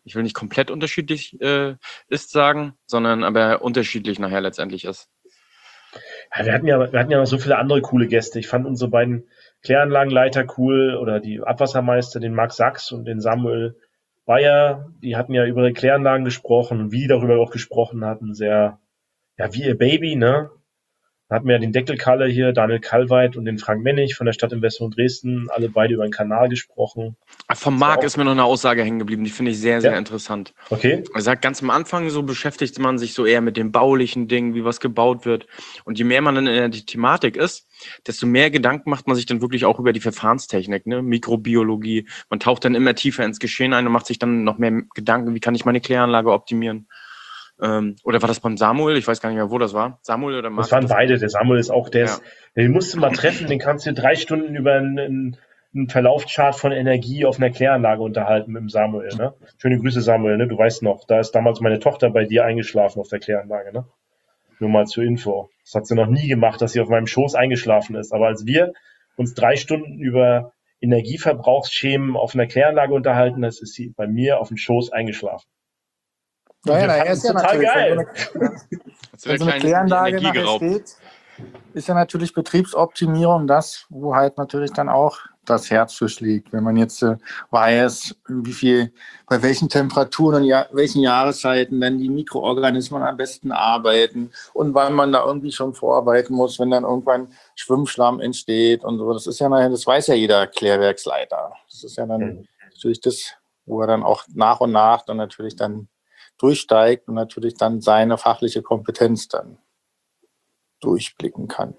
ich will nicht komplett unterschiedlich äh, ist sagen, sondern aber unterschiedlich nachher letztendlich ist. Ja, wir hatten ja, wir hatten ja noch so viele andere coole Gäste. Ich fand unsere beiden Kläranlagenleiter cool oder die Abwassermeister, den Marc Sachs und den Samuel Bayer. Die hatten ja über ihre Kläranlagen gesprochen und wie die darüber auch gesprochen hatten. Sehr, ja, wie ihr Baby, ne? Da hatten wir ja den Deckelkalle hier, Daniel Kallweit und den Frank Mennig von der Stadtinvestment Dresden, alle beide über den Kanal gesprochen. Vom Marc ist mir noch eine Aussage hängen geblieben, die finde ich sehr, sehr Ja. interessant. Okay. Er sagt, ganz am Anfang so beschäftigt man sich so eher mit den baulichen Dingen, wie was gebaut wird. Und je mehr man dann in der Thematik ist, desto mehr Gedanken macht man sich dann wirklich auch über die Verfahrenstechnik, ne? Mikrobiologie. Man taucht dann immer tiefer ins Geschehen ein und macht sich dann noch mehr Gedanken, wie kann ich meine Kläranlage optimieren. Ähm, oder war das beim Samuel? Ich weiß gar nicht mehr, wo das war. Samuel oder Marc? Das waren beide. Der Samuel ist auch, der Ja. ist, den musst du mal treffen, den kannst du drei Stunden über einen, einen Verlaufschart von Energie auf einer Kläranlage unterhalten mit dem Samuel, ne? Schöne Grüße, Samuel, ne? Du weißt noch, da ist damals meine Tochter bei dir eingeschlafen auf der Kläranlage, ne? Nur mal zur Info. Das hat sie noch nie gemacht, dass sie auf meinem Schoß eingeschlafen ist. Aber als wir uns drei Stunden über Energieverbrauchsschemen auf einer Kläranlage unterhalten, das ist sie bei mir auf dem Schoß eingeschlafen. Ja, ja, Wir na, fanden er ist es ja total natürlich, geil. wenn so eine, Jetzt wenn wird so eine kleine Kläranlage Energie nachher geraubt. steht, ist ja natürlich Betriebsoptimierung das, wo halt natürlich dann auch das Herz für schlägt. Wenn man jetzt äh, weiß, wie viel, bei welchen Temperaturen und ja, welchen Jahreszeiten dann die Mikroorganismen am besten arbeiten und wann man da irgendwie schon vorarbeiten muss, wenn dann irgendwann Schwimmschlamm entsteht und so. Das ist ja nachher, das weiß ja jeder Klärwerksleiter. Das ist ja dann Mhm. natürlich das, wo er dann auch nach und nach dann natürlich dann durchsteigt und natürlich dann seine fachliche Kompetenz dann durchblicken kann.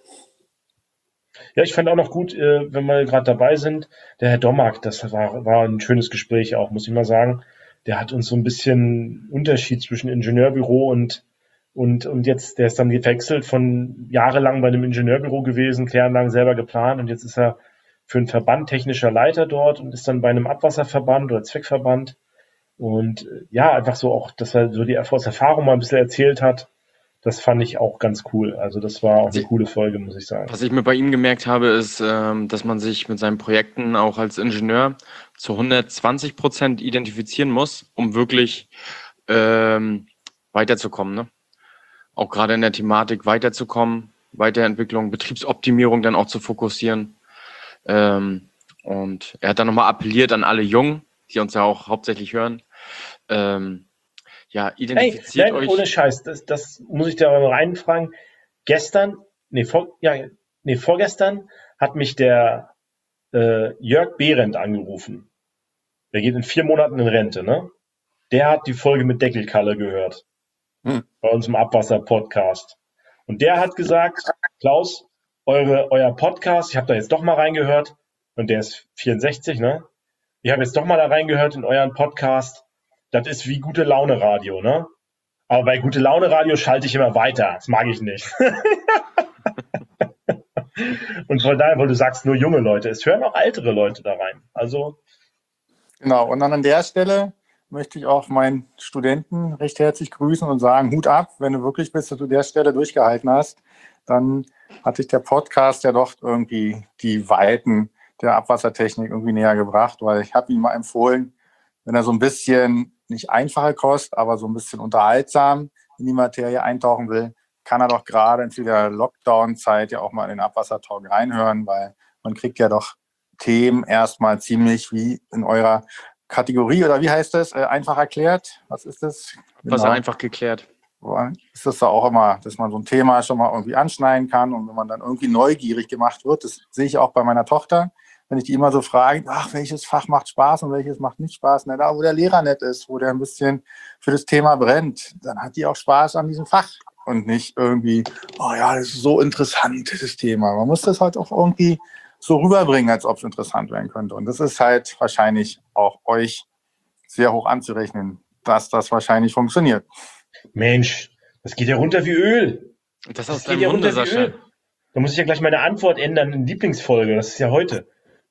Ja, ich fand auch noch gut, äh, wenn wir gerade dabei sind, der Herr Dommack, das war, war ein schönes Gespräch auch, muss ich mal sagen. Der hat uns so ein bisschen Unterschied zwischen Ingenieurbüro und, und, und jetzt, der ist dann gewechselt von jahrelang bei einem Ingenieurbüro gewesen, Kläranlagen selber geplant und jetzt ist er für einen Verband technischer Leiter dort und ist dann bei einem Abwasserverband oder Zweckverband. Und äh, ja, einfach so auch, dass er so die aus Erfahrung mal ein bisschen erzählt hat. Das fand ich auch ganz cool. Also das war auch eine coole Folge, muss ich sagen. Was ich mir bei ihm gemerkt habe, ist, ähm, dass man sich mit seinen Projekten auch als Ingenieur zu hundertzwanzig Prozent identifizieren muss, um wirklich ähm, weiterzukommen. Ne? Auch gerade in der Thematik weiterzukommen, Weiterentwicklung, Betriebsoptimierung dann auch zu fokussieren. Ähm, und er hat dann nochmal appelliert an alle Jungen, die uns ja auch hauptsächlich hören. Ähm, ja, identifiziert Ey, nein, euch. ohne Scheiß, das, das muss ich da mal reinfragen. Gestern, nee, vor, ja, nee, vorgestern hat mich der äh, Jörg Behrendt angerufen. Der geht in vier Monaten in Rente, ne? Der hat die Folge mit Deckelkalle gehört. Hm. Bei uns im Abwasser-Podcast. Und der hat gesagt, Klaus, eure, euer Podcast, ich habe da jetzt doch mal reingehört, und der ist vierundsechzig, ne? Ich habe jetzt doch mal da reingehört in euren Podcast. Das ist wie gute Laune Radio, ne? Aber bei gute Laune Radio schalte ich immer weiter. Das mag ich nicht. Und von daher, weil du sagst, nur junge Leute, es hören auch ältere Leute da rein. Also. Genau, und dann an der Stelle möchte ich auch meinen Studenten recht herzlich grüßen und sagen, Hut ab, wenn du wirklich bis zu der Stelle durchgehalten hast, dann hat dich der Podcast ja doch irgendwie die Weiten der Abwassertechnik irgendwie näher gebracht, weil ich habe ihm mal empfohlen, wenn er so ein bisschen nicht einfache Kost, aber so ein bisschen unterhaltsam in die Materie eintauchen will, kann er doch gerade in der Lockdown-Zeit ja auch mal in den Abwassertalk reinhören, weil man kriegt ja doch Themen erstmal ziemlich wie in eurer Kategorie, oder wie heißt das? Äh, einfach erklärt? Was ist das? Was Genau. einfach geklärt. Ist das da auch immer, dass man so ein Thema schon mal irgendwie anschneiden kann und wenn man dann irgendwie neugierig gemacht wird, das sehe ich auch bei meiner Tochter, wenn ich die immer so frage, ach, welches Fach macht Spaß und welches macht nicht Spaß, na, da wo der Lehrer nett ist, wo der ein bisschen für das Thema brennt, dann hat die auch Spaß an diesem Fach und nicht irgendwie, oh ja, das ist so interessant, das Thema. Man muss das halt auch irgendwie so rüberbringen, als ob es interessant werden könnte. Und das ist halt wahrscheinlich auch euch sehr hoch anzurechnen, dass das wahrscheinlich funktioniert. Mensch, das geht ja runter wie Öl. Das aus Das geht deinem ja Munde, runter wie Sascha. Öl. Da muss ich ja gleich meine Antwort ändern in Lieblingsfolge. Das ist ja heute.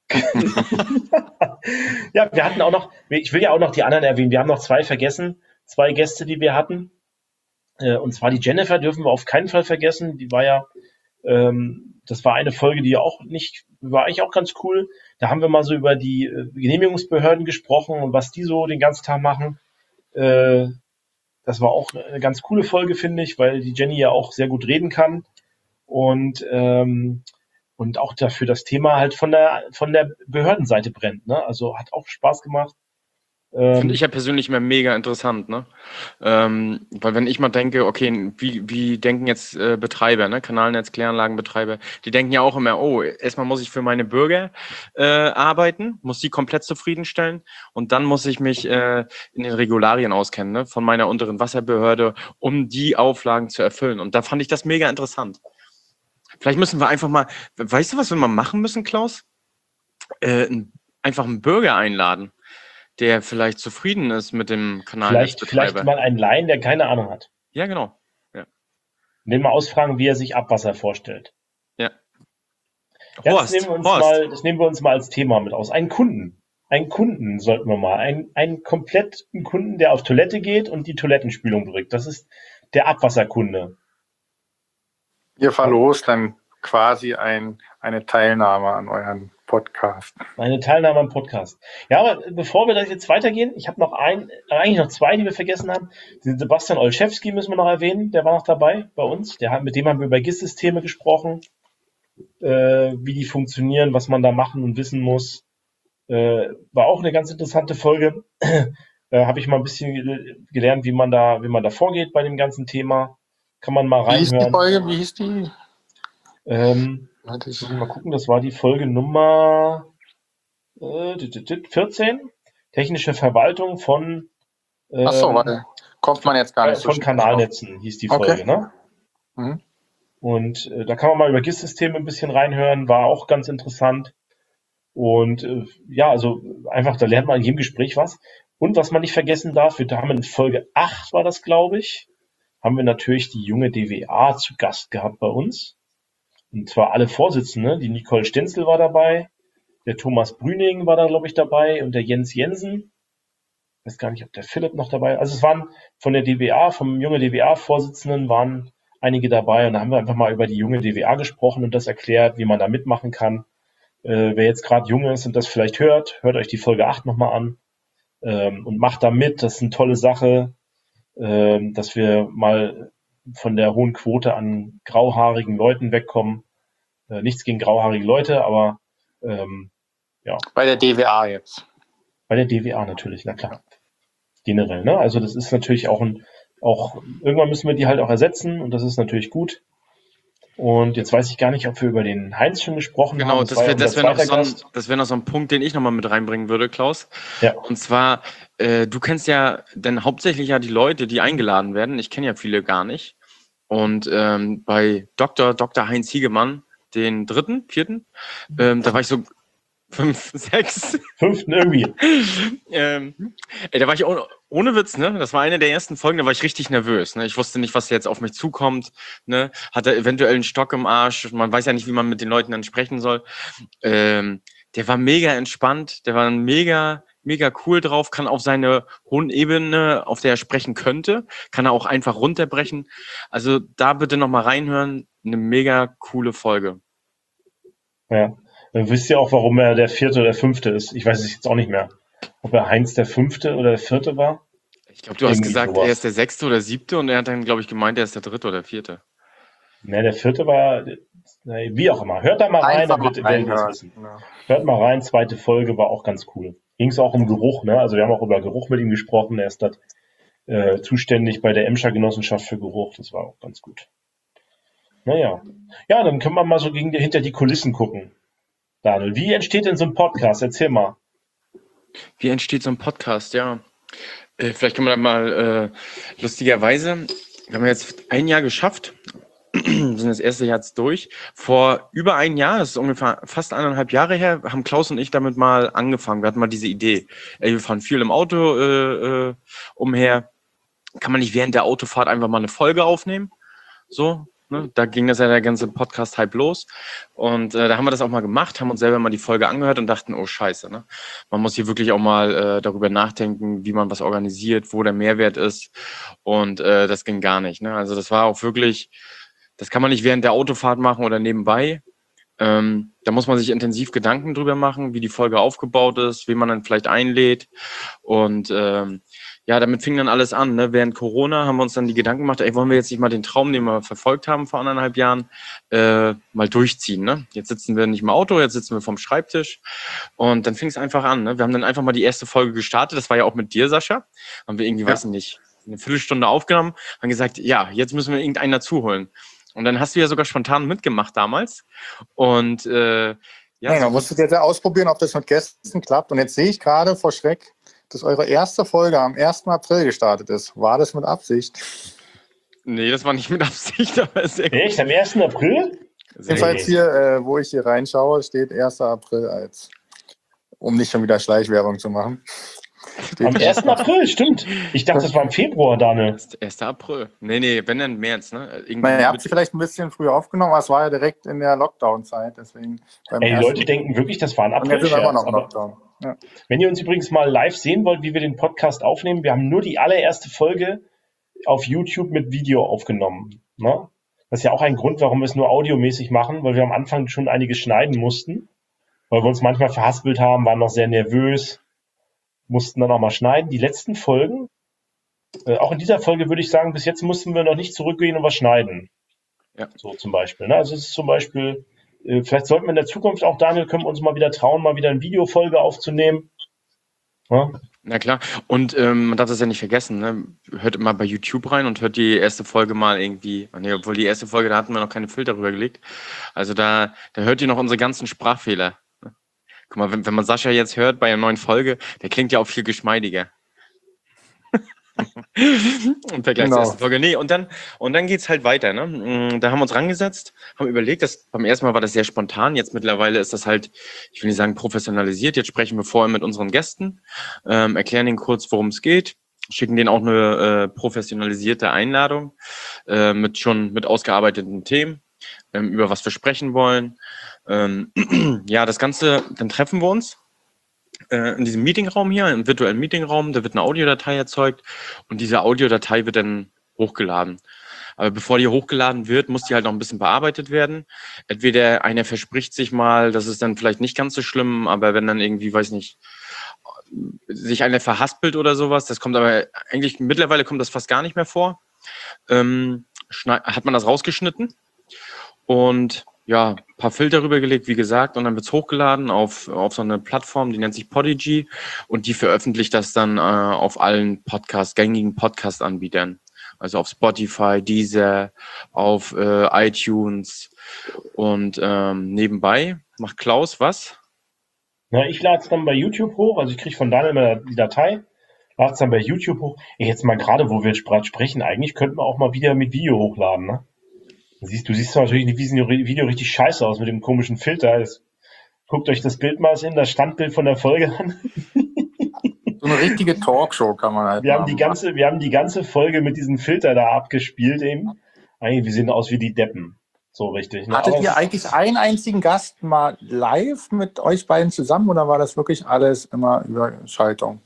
Ja, wir hatten auch noch, ich will ja auch noch die anderen erwähnen. Wir haben noch zwei vergessen, zwei Gäste, die wir hatten. Und zwar die Jennifer dürfen wir auf keinen Fall vergessen. Die war ja, ähm, das war eine Folge, die auch nicht, war eigentlich auch ganz cool. Da haben wir mal so über die äh, Genehmigungsbehörden gesprochen und was die so den ganzen Tag machen. Äh, das war auch eine ganz coole Folge, finde ich, weil die Jenny ja auch sehr gut reden kann und ähm, und auch dafür das Thema halt von der von der Behördenseite brennt. Ne? Also hat auch Spaß gemacht. Finde Ähm, ich ja persönlich immer mega interessant, ne? Ähm, weil wenn ich mal denke, okay, wie, wie denken jetzt äh, Betreiber, ne? Kanalnetz, Kläranlagenbetreiber, die denken ja auch immer, oh, erstmal muss ich für meine Bürger äh, arbeiten, muss die komplett zufriedenstellen und dann muss ich mich äh, in den Regularien auskennen, ne? Von meiner unteren Wasserbehörde, um die Auflagen zu erfüllen. Und da fand ich das mega interessant. Vielleicht müssen wir einfach mal, weißt du, was wir mal machen müssen, Klaus? Äh, ein- einfach einen Bürger einladen, der vielleicht zufrieden ist mit dem vielleicht vielleicht Kanalnetzbetreiber. mal einen Laien, der keine Ahnung hat. Ja, genau. Ja. Und den mal ausfragen, wie er sich Abwasser vorstellt. Ja. Ja, das nehmen Horst, wir uns Horst. mal, das nehmen wir uns mal als Thema mit aus. Einen Kunden. Einen Kunden sollten wir mal. Einen, einen kompletten Kunden, der auf Toilette geht und die Toilettenspülung drückt. Das ist der Abwasserkunde. Ihr verlost dann quasi ein, eine Teilnahme an euren Podcast. Eine Teilnahme am Podcast. Ja, aber bevor wir das jetzt weitergehen, ich habe noch ein, äh, eigentlich noch zwei, die wir vergessen haben. Den Sebastian Olszewski müssen wir noch erwähnen, der war noch dabei bei uns. Der hat, mit dem haben wir über G I S-Systeme gesprochen, äh, wie die funktionieren, was man da machen und wissen muss. Äh, war auch eine ganz interessante Folge. Da habe ich mal ein bisschen gel- gelernt, wie man da, wie man da vorgeht bei dem ganzen Thema. Kann man mal Wie hieß die reinhören. Folge? Wie hieß die? Ähm, Hatte ich. muss ich mal gucken, das war die Folge Nummer äh, vierzehn. Technische Verwaltung von, Ach so, ähm, warte. Kommt man jetzt gar äh, nicht so von schnell drauf. Kanalnetzen, hieß die Okay. Folge, ne? Mhm. Und äh, da kann man mal über G I S-Systeme ein bisschen reinhören, war auch ganz interessant. Und äh, ja, also einfach, da lernt man in jedem Gespräch was. Und was man nicht vergessen darf, wir haben in Folge acht war das, glaube ich, haben wir natürlich die junge D W A zu Gast gehabt bei uns. Und zwar alle Vorsitzende. Die Nicole Stenzel war dabei, der Thomas Brüning war da, glaube ich, dabei und der Jens Jensen. Ich weiß gar nicht, ob der Philipp noch dabei. Also es waren von der D W A, vom junge D W A-Vorsitzenden waren einige dabei und da haben wir einfach mal über die junge D W A gesprochen und das erklärt, wie man da mitmachen kann. Äh, wer jetzt gerade jung ist und das vielleicht hört, hört euch die Folge acht nochmal an ähm, und macht da mit. Das ist eine tolle Sache, ähm, dass wir mal von der hohen Quote an grauhaarigen Leuten wegkommen. Äh, nichts gegen grauhaarige Leute, aber ähm, Bei der D W A jetzt. bei der D W A natürlich, na klar. Generell, ne? Also das ist natürlich auch ein, auch, irgendwann müssen wir die halt auch ersetzen und das ist natürlich gut. Und jetzt weiß ich gar nicht, ob wir über den Heinz schon gesprochen Genau, haben. das war ja wäre das unser wär noch, zweiter so ein, Gast. das wär noch so ein Punkt, den ich nochmal mit reinbringen würde, Klaus. Ja. Und zwar, äh, du kennst ja denn hauptsächlich ja die Leute, die eingeladen werden. Ich kenne ja viele gar nicht. Und ähm, bei Doktor Doktor Heinz Hiegemann, den dritten, vierten, ähm, da war ich so fünf, sechs. Fünften irgendwie. ähm, ey, da war ich ohne, ohne Witz, ne? Das war eine der ersten Folgen, da war ich richtig nervös. Ne? Ich wusste nicht, was jetzt auf mich zukommt. Ne? Hatte eventuell einen Stock im Arsch. Man weiß ja nicht, wie man mit den Leuten dann sprechen soll. Ähm, der war mega entspannt, der war mega, mega cool drauf, kann auf seine hohen Ebene, auf der er sprechen könnte, kann er auch einfach runterbrechen. Also da bitte nochmal reinhören. Eine mega coole Folge. Ja. Dann wisst ihr auch, warum er der vierte oder fünfte ist. Ich weiß es jetzt auch nicht mehr. Ob er Heinz der fünfte oder der vierte war. Ich glaube, du hast Irgendwie gesagt, sowas. er ist der sechste oder siebte und er hat dann, glaube ich, gemeint, er ist der dritte oder vierte. Ne, der vierte war, nee, wie auch immer. Hört da mal rein, Einfach dann wird, mal werdet ihr es reinhören. wissen. Ja. Hört mal rein, zweite Folge war auch ganz cool. Ging es auch um Geruch, ne? Also wir haben auch über Geruch mit ihm gesprochen. Er ist dort äh, zuständig bei der Emscher Genossenschaft für Geruch. Das war auch ganz gut. Naja. Ja, dann können wir mal so gegen die, hinter die Kulissen gucken. Daniel, wie entsteht denn so ein Podcast? Erzähl mal. Wie entsteht so ein Podcast? Ja, äh, vielleicht können wir da mal äh, lustigerweise, wir haben jetzt ein Jahr geschafft, sind das erste Jahr jetzt durch. Vor über ein Jahr, das ist ungefähr fast eineinhalb Jahre her, haben Klaus und ich damit mal angefangen. Wir hatten mal diese Idee. Ey, wir fahren viel im Auto äh, äh, umher. Kann man nicht während der Autofahrt einfach mal eine Folge aufnehmen? So, ne? Da ging das ja der ganze Podcast-Hype los. Und äh, da haben wir das auch mal gemacht, haben uns selber mal die Folge angehört und dachten, oh scheiße, ne? Man muss hier wirklich auch mal äh, darüber nachdenken, wie man was organisiert, wo der Mehrwert ist. Und äh, das ging gar nicht. Ne? Also das war auch wirklich, das kann man nicht während der Autofahrt machen oder nebenbei. Ähm, da muss man sich intensiv Gedanken drüber machen, wie die Folge aufgebaut ist, wen man dann vielleicht einlädt. Und ähm, ja, damit fing dann alles an. Ne? Während Corona haben wir uns dann die Gedanken gemacht, ey, wollen wir jetzt nicht mal den Traum, den wir verfolgt haben vor anderthalb Jahren, äh, mal durchziehen. Ne? Jetzt sitzen wir nicht im Auto, jetzt sitzen wir vorm Schreibtisch. Und dann fing es einfach an. Ne? Wir haben dann einfach mal die erste Folge gestartet. Das war ja auch mit dir, Sascha. Haben wir irgendwie, ja. weiß ich nicht, eine Viertelstunde aufgenommen, haben gesagt, ja, jetzt müssen wir irgendeinen dazuholen. Und dann hast du ja sogar spontan mitgemacht damals. Und äh, ja, nee, so man musste jetzt ja ausprobieren, ob das mit Gästen klappt. Und jetzt sehe ich gerade vor Schreck, dass eure erste Folge am ersten April gestartet ist. War das mit Absicht? Nee, das war nicht mit Absicht, aber sehr gut. Echt? Am ersten April? Jedenfalls hier, äh, wo ich hier reinschaue, steht erster April als, um nicht schon wieder Schleichwerbung zu machen. Steht Am ersten April, stimmt. Ich dachte, das war im Februar, Daniel. erster April. Nee, nee, wenn dann März, ne? Irgendwie Naja, ihr habt sie vielleicht ein bisschen früher aufgenommen, aber es war ja direkt in der Lockdown-Zeit. Deswegen beim Ey, die ersten Leute denken wirklich, das war ein Und jetzt sind wir immer April-Scherz. noch im Aber Lockdown. Ja. wenn ihr uns übrigens mal live sehen wollt, wie wir den Podcast aufnehmen, wir haben nur die allererste Folge auf YouTube mit Video aufgenommen. Ne? Das ist ja auch ein Grund, warum wir es nur audiomäßig machen, weil wir am Anfang schon einiges schneiden mussten, weil wir uns manchmal verhaspelt haben, waren noch sehr nervös, mussten dann auch mal schneiden. Die letzten Folgen, äh, auch in dieser Folge würde ich sagen, bis jetzt mussten wir noch nicht zurückgehen und was schneiden. Ja. So zum Beispiel. Ne? Also es ist zum Beispiel, äh, vielleicht sollten wir in der Zukunft auch, Daniel, können wir uns mal wieder trauen, mal wieder eine Videofolge aufzunehmen. Ja? Na klar. Und ähm, man darf das ja nicht vergessen, ne? Hört immer bei YouTube rein und hört die erste Folge mal irgendwie, nee, obwohl die erste Folge, da hatten wir noch keine Filter drüber gelegt. Also da, da hört ihr noch unsere ganzen Sprachfehler. Guck mal, wenn, wenn man Sascha jetzt hört bei einer neuen Folge, der klingt ja auch viel geschmeidiger. Im Vergleich Genau. zur ersten Folge. Nee, und dann, und dann geht's halt weiter. Ne? Da haben wir uns rangesetzt, haben überlegt, dass beim ersten Mal war das sehr spontan, jetzt mittlerweile ist das halt, ich will nicht sagen professionalisiert, jetzt sprechen wir vorher mit unseren Gästen, ähm, erklären ihnen kurz, worum es geht, schicken denen auch eine äh, professionalisierte Einladung äh, mit schon mit ausgearbeiteten Themen, ähm, über was wir sprechen wollen. Ähm, ja, das Ganze, dann treffen wir uns äh, in diesem Meetingraum hier, im virtuellen Meetingraum, da wird eine Audiodatei erzeugt und diese Audiodatei wird dann hochgeladen. Aber bevor die hochgeladen wird, muss die halt noch ein bisschen bearbeitet werden. Entweder einer verspricht sich mal, das ist dann vielleicht nicht ganz so schlimm, aber wenn dann irgendwie, weiß nicht, sich einer verhaspelt oder sowas, das kommt aber eigentlich, mittlerweile kommt das fast gar nicht mehr vor, ähm, hat man das rausgeschnitten und ja, ein paar Filter rübergelegt, wie gesagt, und dann wird's hochgeladen auf, auf so eine Plattform, die nennt sich Podigy und die veröffentlicht das dann äh, auf allen Podcast, gängigen Podcast-Anbietern. Also auf Spotify, Deezer, auf äh, iTunes und ähm, nebenbei macht Klaus was? Na, ich lade es dann bei YouTube hoch, also ich kriege von Daniel immer die Datei, lade es dann bei YouTube hoch. Ey, jetzt mal gerade, wo wir gerade sprechen, eigentlich könnten wir auch mal wieder mit Video hochladen, ne? Siehst, du siehst natürlich in diesem Video richtig scheiße aus mit dem komischen Filter. Das, guckt euch das Bild mal in das Standbild von der Folge an. So eine richtige Talkshow kann man halt Wir haben machen. die ganze, wir haben die ganze Folge mit diesem Filter da abgespielt eben. Eigentlich, wir sehen aus wie die Deppen. So richtig. Ne? Hattet Aber ihr es- eigentlich einen einzigen Gast mal live mit euch beiden zusammen oder war das wirklich alles immer über Schaltung?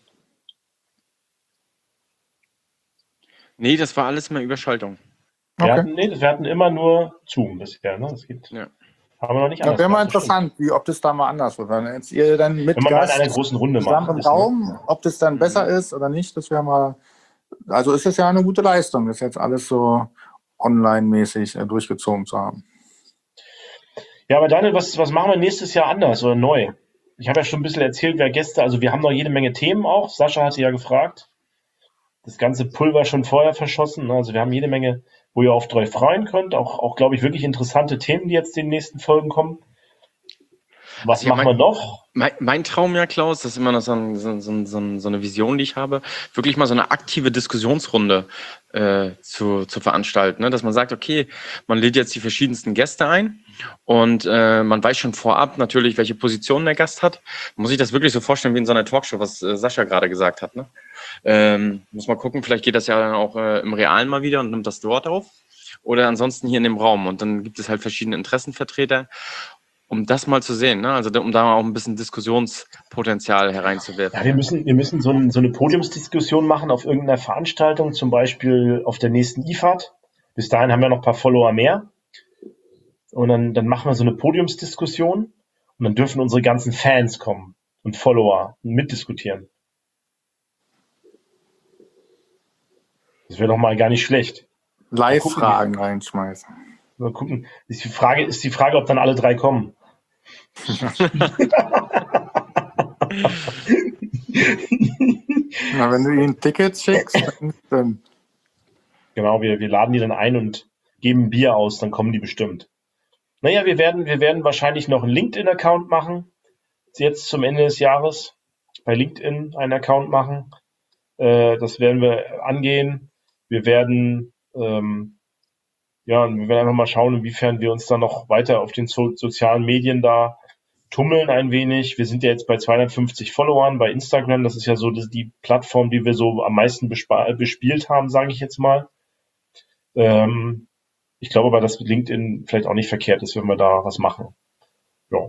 Nee, das war alles mal Überschaltung. wir, Okay. hatten, nee, wir hatten immer nur Zoom bisher. Ne? Das gibt, Ja. haben wir noch nicht Ja, anders wäre mal gehabt, das stimmt. interessant, wie, ob das da mal anders wird. Wenn jetzt ihr dann mit Wenn man mal in Gast einer großen Runde zusammen macht. im ist, ne? Raum, ob das dann besser ist oder nicht, das wäre mal. Also ist es ja eine gute Leistung, das jetzt alles so online-mäßig äh, durchgezogen zu haben. Ja, aber Daniel, was, was machen wir nächstes Jahr anders oder neu? Ich habe ja schon ein bisschen erzählt, wer Gäste, also wir haben noch jede Menge Themen auch. Sascha hatte ja gefragt. Das ganze Pulver schon vorher verschossen. Also wir haben jede Menge, wo ihr auf euch freuen könnt. Auch, auch glaube ich, wirklich interessante Themen, die jetzt in den nächsten Folgen kommen. Was Also ja, machen mein- wir noch? Mein, mein Traum, ja, Klaus, das ist immer noch so, ein, so, so, so, so eine Vision, die ich habe, wirklich mal so eine aktive Diskussionsrunde äh, zu, zu veranstalten. Ne? Dass man sagt, okay, man lädt jetzt die verschiedensten Gäste ein und äh, man weiß schon vorab natürlich, welche Position der Gast hat. Man muss sich das wirklich so vorstellen wie in so einer Talkshow, was äh, Sascha gerade gesagt hat. Ne? Ähm, muss mal gucken, vielleicht geht das ja dann auch äh, im Realen mal wieder und nimmt das dort auf. Oder ansonsten hier in dem Raum. Und dann gibt es halt verschiedene Interessenvertreter. Um das mal zu sehen, ne? Also um da auch ein bisschen Diskussionspotenzial hereinzuwerfen. Ja, wir müssen, wir müssen so, ein, so eine Podiumsdiskussion machen auf irgendeiner Veranstaltung, zum Beispiel auf der nächsten I F A D. Bis dahin haben wir noch ein paar Follower mehr. Und dann, dann machen wir so eine Podiumsdiskussion und dann dürfen unsere ganzen Fans kommen und Follower und mitdiskutieren. Das wäre doch mal gar nicht schlecht. Live-Fragen reinschmeißen. Mal gucken. Ist die Frage, ist die Frage, ob dann alle drei kommen. Na, wenn du ihnen Tickets schickst, dann. Genau, wir, wir laden die dann ein und geben Bier aus, dann kommen die bestimmt. Naja, wir werden, wir werden wahrscheinlich noch einen LinkedIn-Account machen. Jetzt zum Ende des Jahres. Bei LinkedIn einen Account machen. Äh, das werden wir angehen. Wir werden, ähm, ja, wir werden einfach mal schauen, inwiefern wir uns dann noch weiter auf den so sozialen Medien da tummeln ein wenig. Wir sind ja jetzt bei zweihundertfünfzig Followern bei Instagram. Das ist ja so die, die Plattform, die wir so am meisten bespielt haben, sage ich jetzt mal. Ähm, ich glaube aber, dass LinkedIn vielleicht auch nicht verkehrt ist, wenn wir da was machen. Ja.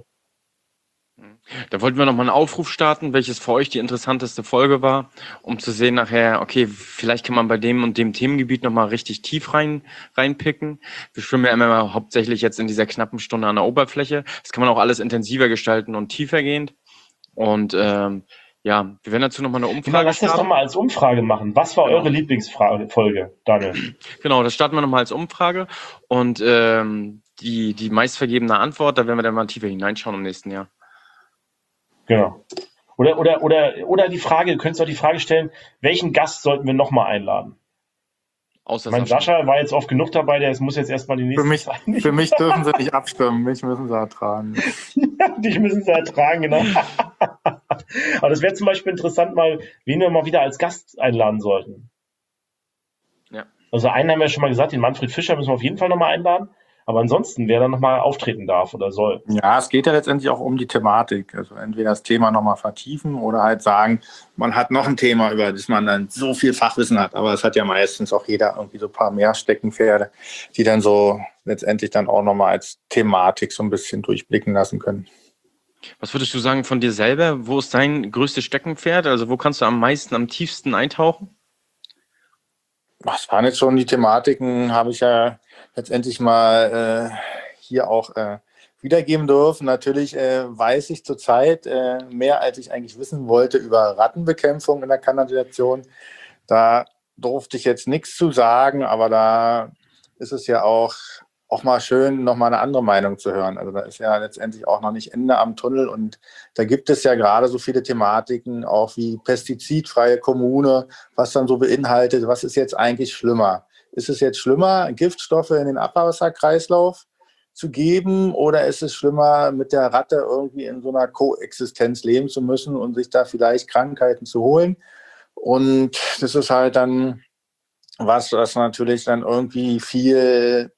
Da wollten wir nochmal einen Aufruf starten, welches für euch die interessanteste Folge war, um zu sehen nachher, okay, vielleicht kann man bei dem und dem Themengebiet nochmal richtig tief rein reinpicken. Wir schwimmen ja immer hauptsächlich jetzt in dieser knappen Stunde an der Oberfläche. Das kann man auch alles intensiver gestalten und tiefergehend. Und ähm, ja, wir werden dazu nochmal eine Umfrage Genau, lass das nochmal als Umfrage machen. Was war Genau. eure Lieblingsfolge, Daniel? Genau, das starten wir nochmal als Umfrage. Und ähm, die, die meistvergebene Antwort, da werden wir dann mal tiefer hineinschauen im nächsten Jahr. Genau. Oder, oder, oder, oder die Frage, du könntest auch die Frage stellen, welchen Gast sollten wir nochmal einladen? Außer Mein Sascha. Sascha war jetzt oft genug dabei, der muss jetzt erstmal die nächste Für mich, Zeit. für mich dürfen sie nicht abstimmen, mich müssen sie ertragen. Dich müssen sie ertragen, genau. Aber das wäre zum Beispiel interessant, mal, wen wir mal wieder als Gast einladen sollten. Ja. Also einen haben wir schon mal gesagt, den Manfred Fischer müssen wir auf jeden Fall nochmal einladen. Aber ansonsten, wer dann nochmal auftreten darf oder soll. Ja, es geht ja letztendlich auch um die Thematik. Also entweder das Thema nochmal vertiefen oder halt sagen, man hat noch ein Thema, über das man dann so viel Fachwissen hat. Aber es hat ja meistens auch jeder irgendwie so ein paar mehr Steckenpferde, die dann so letztendlich dann auch nochmal als Thematik so ein bisschen durchblicken lassen können. Was würdest du sagen von dir selber? Wo ist dein größtes Steckenpferd? Also wo kannst du am meisten, am tiefsten eintauchen? Das waren jetzt schon die Thematiken, habe ich ja letztendlich mal äh, hier auch äh, wiedergeben dürfen. Natürlich äh, weiß ich zurzeit äh, mehr, als ich eigentlich wissen wollte, über Rattenbekämpfung in der Kanalisation. Da durfte ich jetzt nichts zu sagen, aber da ist es ja auch, auch mal schön, nochmal eine andere Meinung zu hören. Also da ist ja letztendlich auch noch nicht Ende am Tunnel und da gibt es ja gerade so viele Thematiken, auch wie pestizidfreie Kommune, was dann so beinhaltet, was ist jetzt eigentlich schlimmer? Ist es jetzt schlimmer, Giftstoffe in den Abwasserkreislauf zu geben oder ist es schlimmer, mit der Ratte irgendwie in so einer Koexistenz leben zu müssen und sich da vielleicht Krankheiten zu holen? Und das ist halt dann was, was natürlich dann irgendwie viel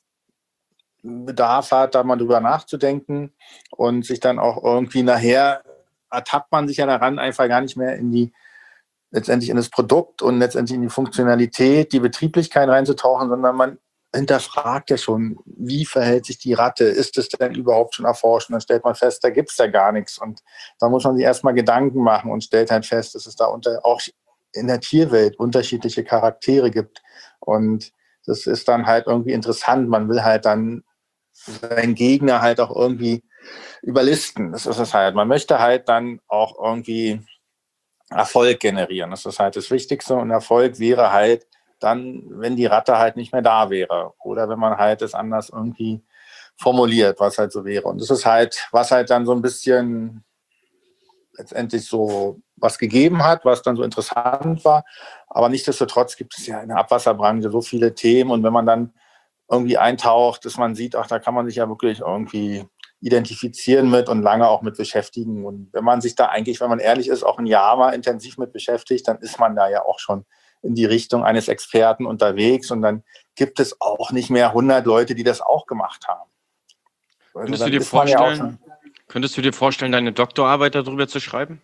Bedarf hat, da mal drüber nachzudenken und sich dann auch irgendwie nachher ertappt man sich ja daran, einfach gar nicht mehr in die, letztendlich in das Produkt und letztendlich in die Funktionalität, die Betrieblichkeit reinzutauchen, sondern man hinterfragt ja schon, wie verhält sich die Ratte, ist es denn überhaupt schon erforscht? Und dann stellt man fest, da gibt es ja gar nichts und da muss man sich erstmal Gedanken machen und stellt halt fest, dass es da unter, auch in der Tierwelt unterschiedliche Charaktere gibt und das ist dann halt irgendwie interessant, man will halt dann seinen Gegner halt auch irgendwie überlisten. Das ist es halt. Man möchte halt dann auch irgendwie Erfolg generieren. Das ist halt das Wichtigste. Und Erfolg wäre halt dann, wenn die Ratte halt nicht mehr da wäre. Oder wenn man halt es anders irgendwie formuliert, was halt so wäre. Und das ist halt, was halt dann so ein bisschen letztendlich so was gegeben hat, was dann so interessant war. Aber nichtsdestotrotz gibt es ja in der Abwasserbranche so viele Themen. Und wenn man dann irgendwie eintaucht, dass man sieht, ach, da kann man sich ja wirklich irgendwie identifizieren mit und lange auch mit beschäftigen. Und wenn man sich da eigentlich, wenn man ehrlich ist, auch ein Jahr mal intensiv mit beschäftigt, dann ist man da ja auch schon in die Richtung eines Experten unterwegs und dann gibt es auch nicht mehr hundert Leute, die das auch gemacht haben. Also könntest, du dir vorstellen, ja könntest du dir vorstellen, deine Doktorarbeit darüber zu schreiben?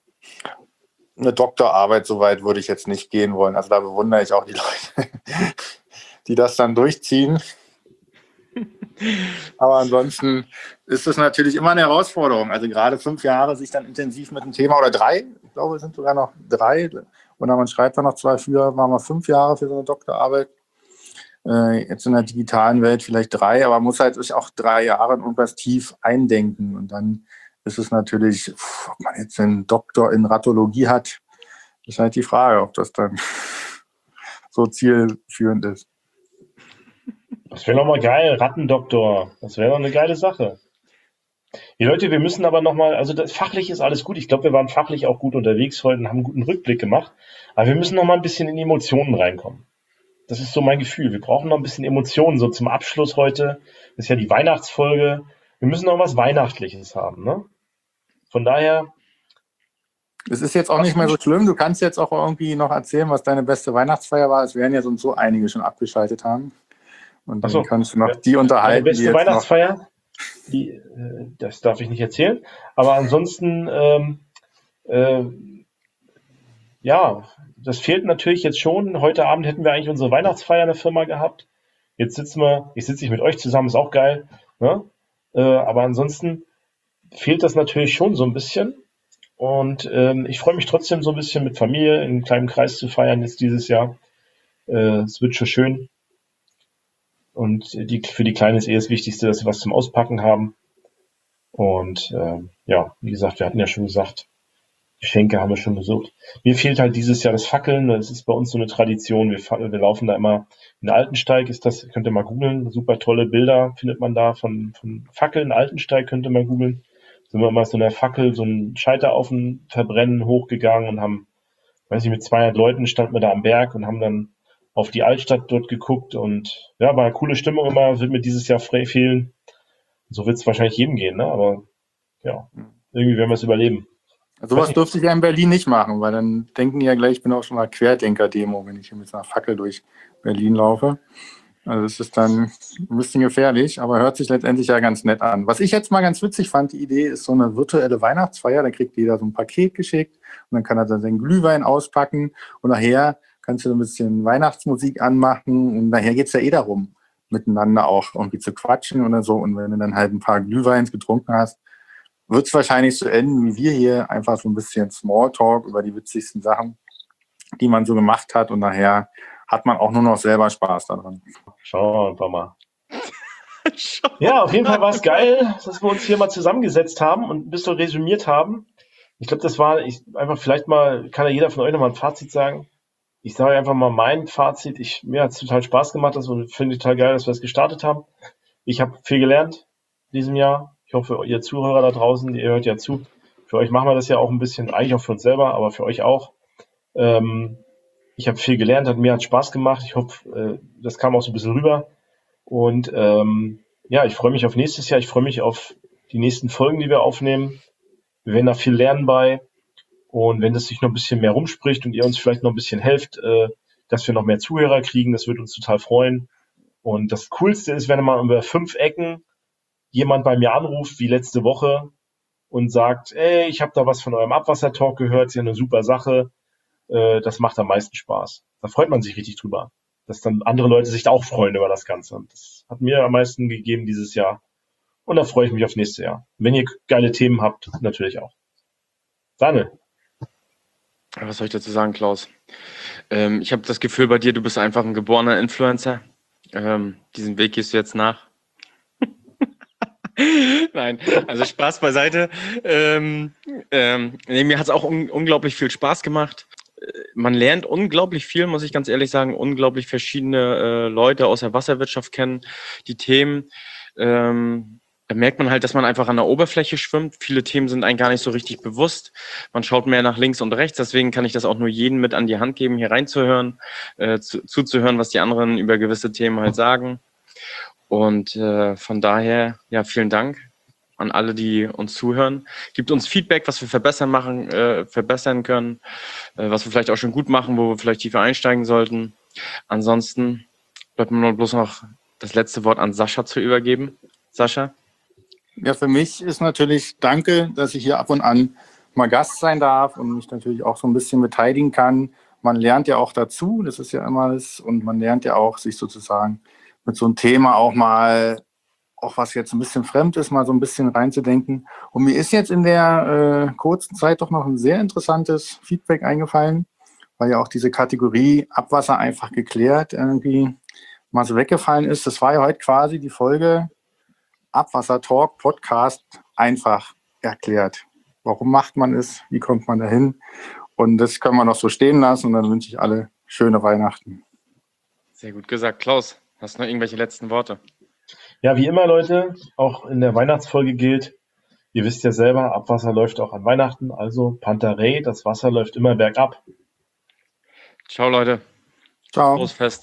Eine Doktorarbeit, so weit würde ich jetzt nicht gehen wollen. Also da bewundere ich auch die Leute, die das dann durchziehen. Aber ansonsten ist es natürlich immer eine Herausforderung. Also gerade fünf Jahre sich dann intensiv mit dem Thema, oder drei, ich glaube, es sind sogar noch drei, und dann man schreibt dann noch zwei, früher waren wir fünf Jahre für so eine Doktorarbeit. Äh, jetzt in der digitalen Welt vielleicht drei, aber man muss halt sich auch drei Jahre in irgendwas tief eindenken. Und dann ist es natürlich, ob man jetzt einen Doktor in Ratologie hat, ist halt die Frage, ob das dann so zielführend ist. Das wäre nochmal geil, Rattendoktor. Das wäre doch eine geile Sache. Die Leute, wir müssen aber nochmal, also das, fachlich ist alles gut. Ich glaube, wir waren fachlich auch gut unterwegs heute und haben einen guten Rückblick gemacht. Aber wir müssen nochmal ein bisschen in Emotionen reinkommen. Das ist so mein Gefühl. Wir brauchen noch ein bisschen Emotionen, so zum Abschluss heute. Das ist ja die Weihnachtsfolge. Wir müssen noch was Weihnachtliches haben, ne? Von daher. Es ist jetzt auch nicht mehr so schlimm. Du kannst jetzt auch irgendwie noch erzählen, was deine beste Weihnachtsfeier war. Es werden ja sonst so einige schon abgeschaltet haben. Und dann Ach so. kannst du noch die unterhalten. Meine beste die jetzt Weihnachtsfeier, die, äh, das darf ich nicht erzählen. Aber ansonsten, ähm, äh, ja, das fehlt natürlich jetzt schon. Heute Abend hätten wir eigentlich unsere Weihnachtsfeier in der Firma gehabt. Jetzt sitzen wir, ich sitze ich mit euch zusammen, ist auch geil. Ne? Äh, aber ansonsten fehlt das natürlich schon so ein bisschen. Und ähm, ich freue mich trotzdem so ein bisschen mit Familie in einem kleinen Kreis zu feiern jetzt dieses Jahr. Äh, es wird schon schön. Und die, für die Kleine ist eh das Wichtigste, dass sie was zum Auspacken haben. Und äh, ja, wie gesagt, wir hatten ja schon gesagt, Geschenke haben wir schon besucht. Mir fehlt halt dieses Jahr das Fackeln. Das ist bei uns so eine Tradition. Wir, wir laufen da immer in Altensteig. Ist das, könnt ihr mal googeln. Super tolle Bilder findet man da von, von Fackeln. Altensteig könnt ihr mal googeln. Sind wir immer so einer Fackel, so einen Scheiterhaufen verbrennen, hochgegangen und haben, weiß ich, mit zweihundert Leuten standen wir da am Berg und haben dann auf die Altstadt dort geguckt und ja, war eine coole Stimmung immer, wird mir dieses Jahr fehlen. So wird es wahrscheinlich jedem gehen, ne? Aber ja, irgendwie werden wir es überleben. Also was dürfte ich ja in Berlin nicht machen, weil dann denken die ja gleich, ich bin auch schon mal Querdenker-Demo, wenn ich hier mit einer Fackel durch Berlin laufe. Also das ist dann ein bisschen gefährlich, aber hört sich letztendlich ja ganz nett an. Was ich jetzt mal ganz witzig fand, die Idee ist so eine virtuelle Weihnachtsfeier, da kriegt jeder so ein Paket geschickt und dann kann er dann seinen Glühwein auspacken und nachher kannst du ein bisschen Weihnachtsmusik anmachen und nachher geht es ja eh darum, miteinander auch irgendwie zu quatschen oder so. Und wenn du dann halt ein paar Glühweins getrunken hast, wird es wahrscheinlich so enden wie wir hier, einfach so ein bisschen Smalltalk über die witzigsten Sachen, die man so gemacht hat und nachher hat man auch nur noch selber Spaß daran. Schauen wir einfach mal. Ja, auf jeden Fall war es geil, dass wir uns hier mal zusammengesetzt haben und ein bisschen resümiert haben. Ich glaube, das war ich, einfach vielleicht mal, kann ja jeder von euch nochmal ein Fazit sagen. Ich sage einfach mal mein Fazit. Ich, mir hat es total Spaß gemacht, das finde ich total geil, dass wir das gestartet haben. Ich habe viel gelernt in diesem Jahr. Ich hoffe, ihr Zuhörer da draußen, ihr hört ja zu. Für euch machen wir das ja auch ein bisschen, eigentlich auch für uns selber, aber für euch auch. Ähm, ich habe viel gelernt, hat mir hat Spaß gemacht. Ich hoffe, äh, das kam auch so ein bisschen rüber. Und ähm, ja, ich freue mich auf nächstes Jahr. Ich freue mich auf die nächsten Folgen, die wir aufnehmen. Wir werden da viel lernen bei. Und wenn das sich noch ein bisschen mehr rumspricht und ihr uns vielleicht noch ein bisschen helft, äh, dass wir noch mehr Zuhörer kriegen, das würde uns total freuen. Und das Coolste ist, wenn mal über fünf Ecken jemand bei mir anruft, wie letzte Woche, und sagt, ey, ich habe da was von eurem Abwassertalk gehört, ist ja eine super Sache. Äh, das macht am meisten Spaß. Da freut man sich richtig drüber, dass dann andere Leute sich auch freuen über das Ganze. Und das hat mir am meisten gegeben dieses Jahr. Und da freue ich mich aufs nächste Jahr. Wenn ihr geile Themen habt, natürlich auch. Daniel. Was soll ich dazu sagen, Klaus? Ähm, ich habe das Gefühl bei dir, du bist einfach ein geborener Influencer. Ähm, diesen Weg gehst du jetzt nach. Nein, also Spaß beiseite. Ähm, ähm, nee, mir hat es auch un- unglaublich viel Spaß gemacht. Man lernt unglaublich viel, muss ich ganz ehrlich sagen, unglaublich verschiedene äh, Leute aus der Wasserwirtschaft kennen, die Themen. Ähm, da merkt man halt, dass man einfach an der Oberfläche schwimmt. Viele Themen sind einem gar nicht so richtig bewusst. Man schaut mehr nach links und rechts. Deswegen kann ich das auch nur jedem mit an die Hand geben, hier reinzuhören, äh, zu, zuzuhören, was die anderen über gewisse Themen halt sagen. Und äh, von daher, ja, vielen Dank an alle, die uns zuhören. Gibt uns Feedback, was wir verbessern machen, äh, verbessern können, äh, was wir vielleicht auch schon gut machen, wo wir vielleicht tiefer einsteigen sollten. Ansonsten bleibt mir nur bloß noch das letzte Wort an Sascha zu übergeben. Sascha? Ja, für mich ist natürlich danke, dass ich hier ab und an mal Gast sein darf und mich natürlich auch so ein bisschen beteiligen kann. Man lernt ja auch dazu, das ist ja immer das, und man lernt ja auch, sich sozusagen mit so einem Thema auch mal, auch was jetzt ein bisschen fremd ist, mal so ein bisschen reinzudenken. Und mir ist jetzt in der äh, kurzen Zeit doch noch ein sehr interessantes Feedback eingefallen, weil ja auch diese Kategorie Abwasser einfach geklärt irgendwie mal so weggefallen ist. Das war ja heute quasi die Folge Abwassertalk Podcast einfach erklärt. Warum macht man es? Wie kommt man dahin? Und das können wir noch so stehen lassen und dann wünsche ich alle schöne Weihnachten. Sehr gut gesagt. Klaus, hast du noch irgendwelche letzten Worte? Ja, wie immer, Leute, auch in der Weihnachtsfolge gilt, ihr wisst ja selber, Abwasser läuft auch an Weihnachten, also Pantarei, das Wasser läuft immer bergab. Ciao, Leute. Ciao. Frohes Fest.